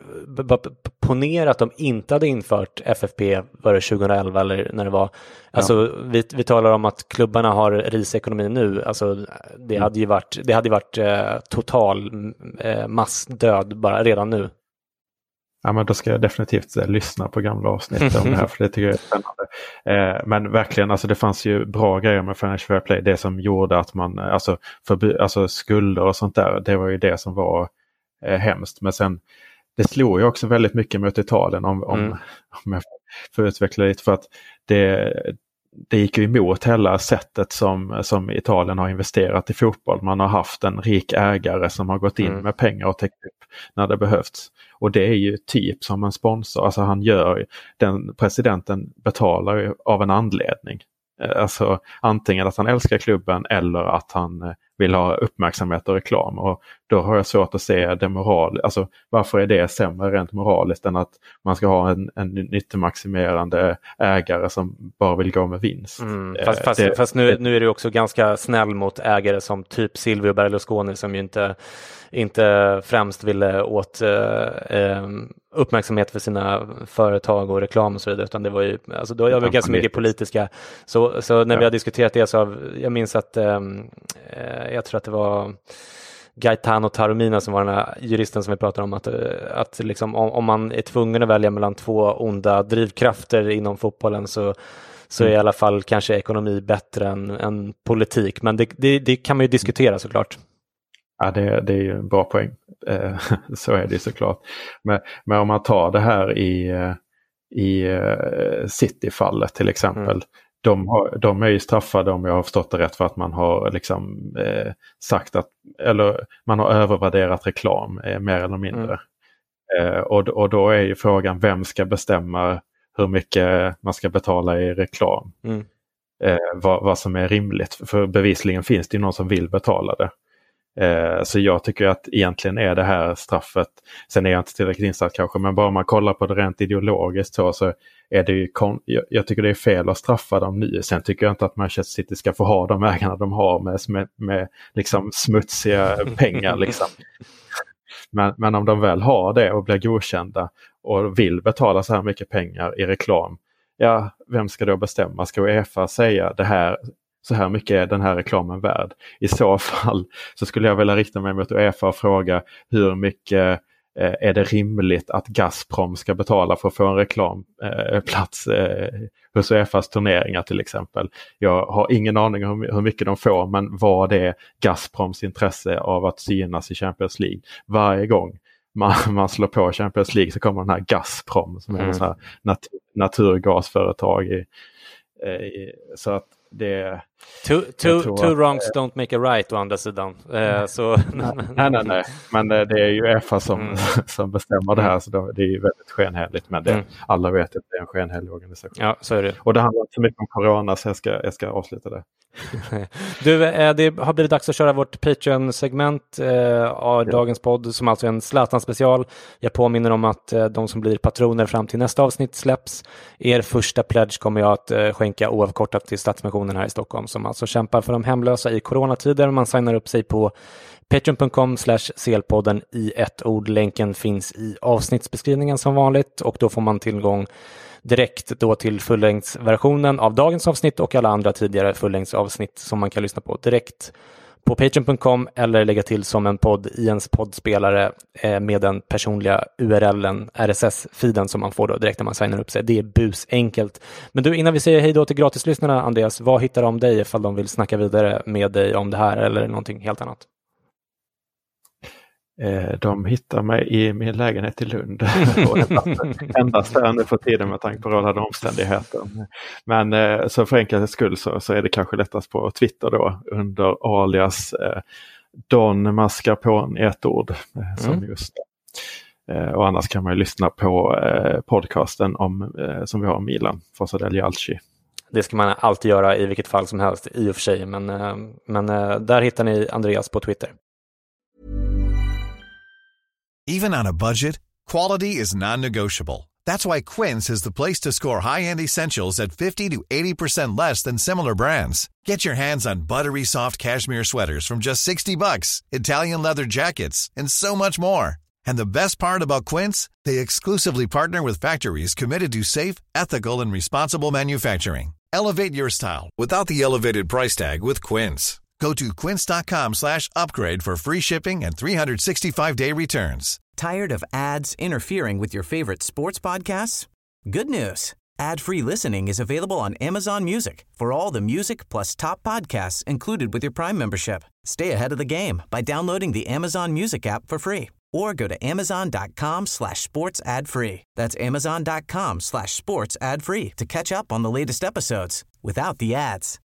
ponera att de inte hade infört FFP var 2011 eller när det var. Alltså vi talar om att klubbarna har risekonomi nu. Alltså det hade ju varit total massdöd bara redan nu. Ja, men då ska jag definitivt lyssna på gamla avsnitt om det här, för det tycker jag är spännande. Men verkligen, alltså det fanns ju bra grejer med Financial Fair Play. Det som gjorde att man, alltså skulder och sånt där, det var ju det som var hemskt. Men sen, det slår ju också väldigt mycket mot Italien om jag får utveckla lite, för att det gick ju emot hela sättet som Italien har investerat i fotboll. Man har haft en rik ägare som har gått in med pengar och täckt upp när det behövts. Och det är ju typ som en sponsor. Alltså presidenten betalar ju av en anledning. Alltså antingen att han älskar klubben eller att han vill ha uppmärksamhet och reklam, och då har jag svårt att se det alltså varför är det sämre rent moraliskt än att man ska ha en nyttomaximerande ägare som bara vill gå med vinst. Fast nu är det också ganska snäll mot ägare som typ Silvio Berlusconi, som ju inte främst ville åt uppmärksamhet för sina företag och reklam och så vidare, utan det var ju, alltså då är det ganska mycket politiska, så när vi har diskuterat det, så jag minns att jag tror att det var Gaetano Taromina som var den här juristen som vi pratade om, att liksom, om man är tvungen att välja mellan två onda drivkrafter inom fotbollen, så är i alla fall kanske ekonomi bättre än politik, men det kan man ju diskutera såklart. Ja, det är ju en bra poäng. Så är det såklart. Men om man tar det här City-fallet till exempel. De är ju straffade, om jag har förstått det rätt, för att man har liksom sagt att, eller man har övervärderat reklam mer eller mindre. Och då är ju frågan, vem ska bestämma hur mycket man ska betala i reklam? Vad som är rimligt. För bevisligen finns det ju någon som vill betala det. Så jag tycker att egentligen är det här straffet, sen är jag inte tillräckligt insatt kanske, men bara om man kollar på det rent ideologiskt så är det ju, jag tycker det är fel att straffa dem nu. Sen tycker jag inte att Manchester City ska få ha de ägarna de har med liksom smutsiga pengar liksom. Men om de väl har det och blir godkända och vill betala så här mycket pengar i reklam, ja, vem ska då bestämma? Ska UEFA säga det här, så här mycket är den här reklamen värd? I så fall så skulle jag vilja rikta mig mot UEFA och fråga hur mycket är det rimligt att Gazprom ska betala för att få en reklamplats hos UEFAs turneringar till exempel. Jag har ingen aning om hur mycket de får, men vad är Gazproms intresse av att synas i Champions League? Varje gång man slår på Champions League så kommer den här Gazprom som är en sån här naturgasföretag så att det... Two wrongs don't make a right å andra sidan. Så... nej. Men det är ju UEFA som bestämmer det här, så det är ju väldigt skenheligt. Men alla vet att det är en skenhelig organisation. Ja, så är det. Och det handlar inte så mycket om corona, så jag ska avsluta det. Du, det har blivit dags att köra vårt Patreon-segment av dagens podd, som alltså är en Zlatan-special. Jag påminner om att de som blir patroner fram till nästa avsnitt släpps. Er första pledge kommer jag att skänka oavkortat till Stadsmissionen här i Stockholm, som alltså kämpar för de hemlösa i coronatider. Man signar upp sig på patreon.com/CL-podden i ett ord. Länken finns i avsnittsbeskrivningen som vanligt, och då får man tillgång direkt då till fullängdsversionen av dagens avsnitt och alla andra tidigare fullängdsavsnitt som man kan lyssna på direkt på patreon.com eller lägga till som en podd i ens poddspelare med den personliga URLen, RSS-feeden som man får då direkt när man signar upp sig. Det är busenkelt. Men du, innan vi säger hej då till gratislyssnarna, Andreas, vad hittar de dig ifall de vill snacka vidare med dig om det här eller någonting helt annat? De hittar mig i min lägenhet i Lund. Endast där nu för tiden med tanke på rådande omständigheter. Men så för enkelhetens skull så är det kanske lättast på Twitter då, under alias Don Mascarpone i ett ord. Som just och annars kan man ju lyssna på podcasten som vi har om Milan, Forza degli Alci. Det ska man alltid göra i vilket fall som helst i och för sig. Men där hittar ni Andreas på Twitter. Even on a budget, quality is non-negotiable. That's why Quince is the place to score high-end essentials at 50 to 80% less than similar brands. Get your hands on buttery soft cashmere sweaters from just $60, Italian leather jackets, and so much more. And the best part about Quince, they exclusively partner with factories committed to safe, ethical, and responsible manufacturing. Elevate your style without the elevated price tag with Quince. Go to quince.com/upgrade for free shipping and 365-day returns. Tired of ads interfering with your favorite sports podcasts? Good news. Ad-free listening is available on Amazon Music for all the music plus top podcasts included with your Prime membership. Stay ahead of the game by downloading the Amazon Music app for free or go to amazon.com/sports ad free. That's amazon.com/sports ad free to catch up on the latest episodes without the ads.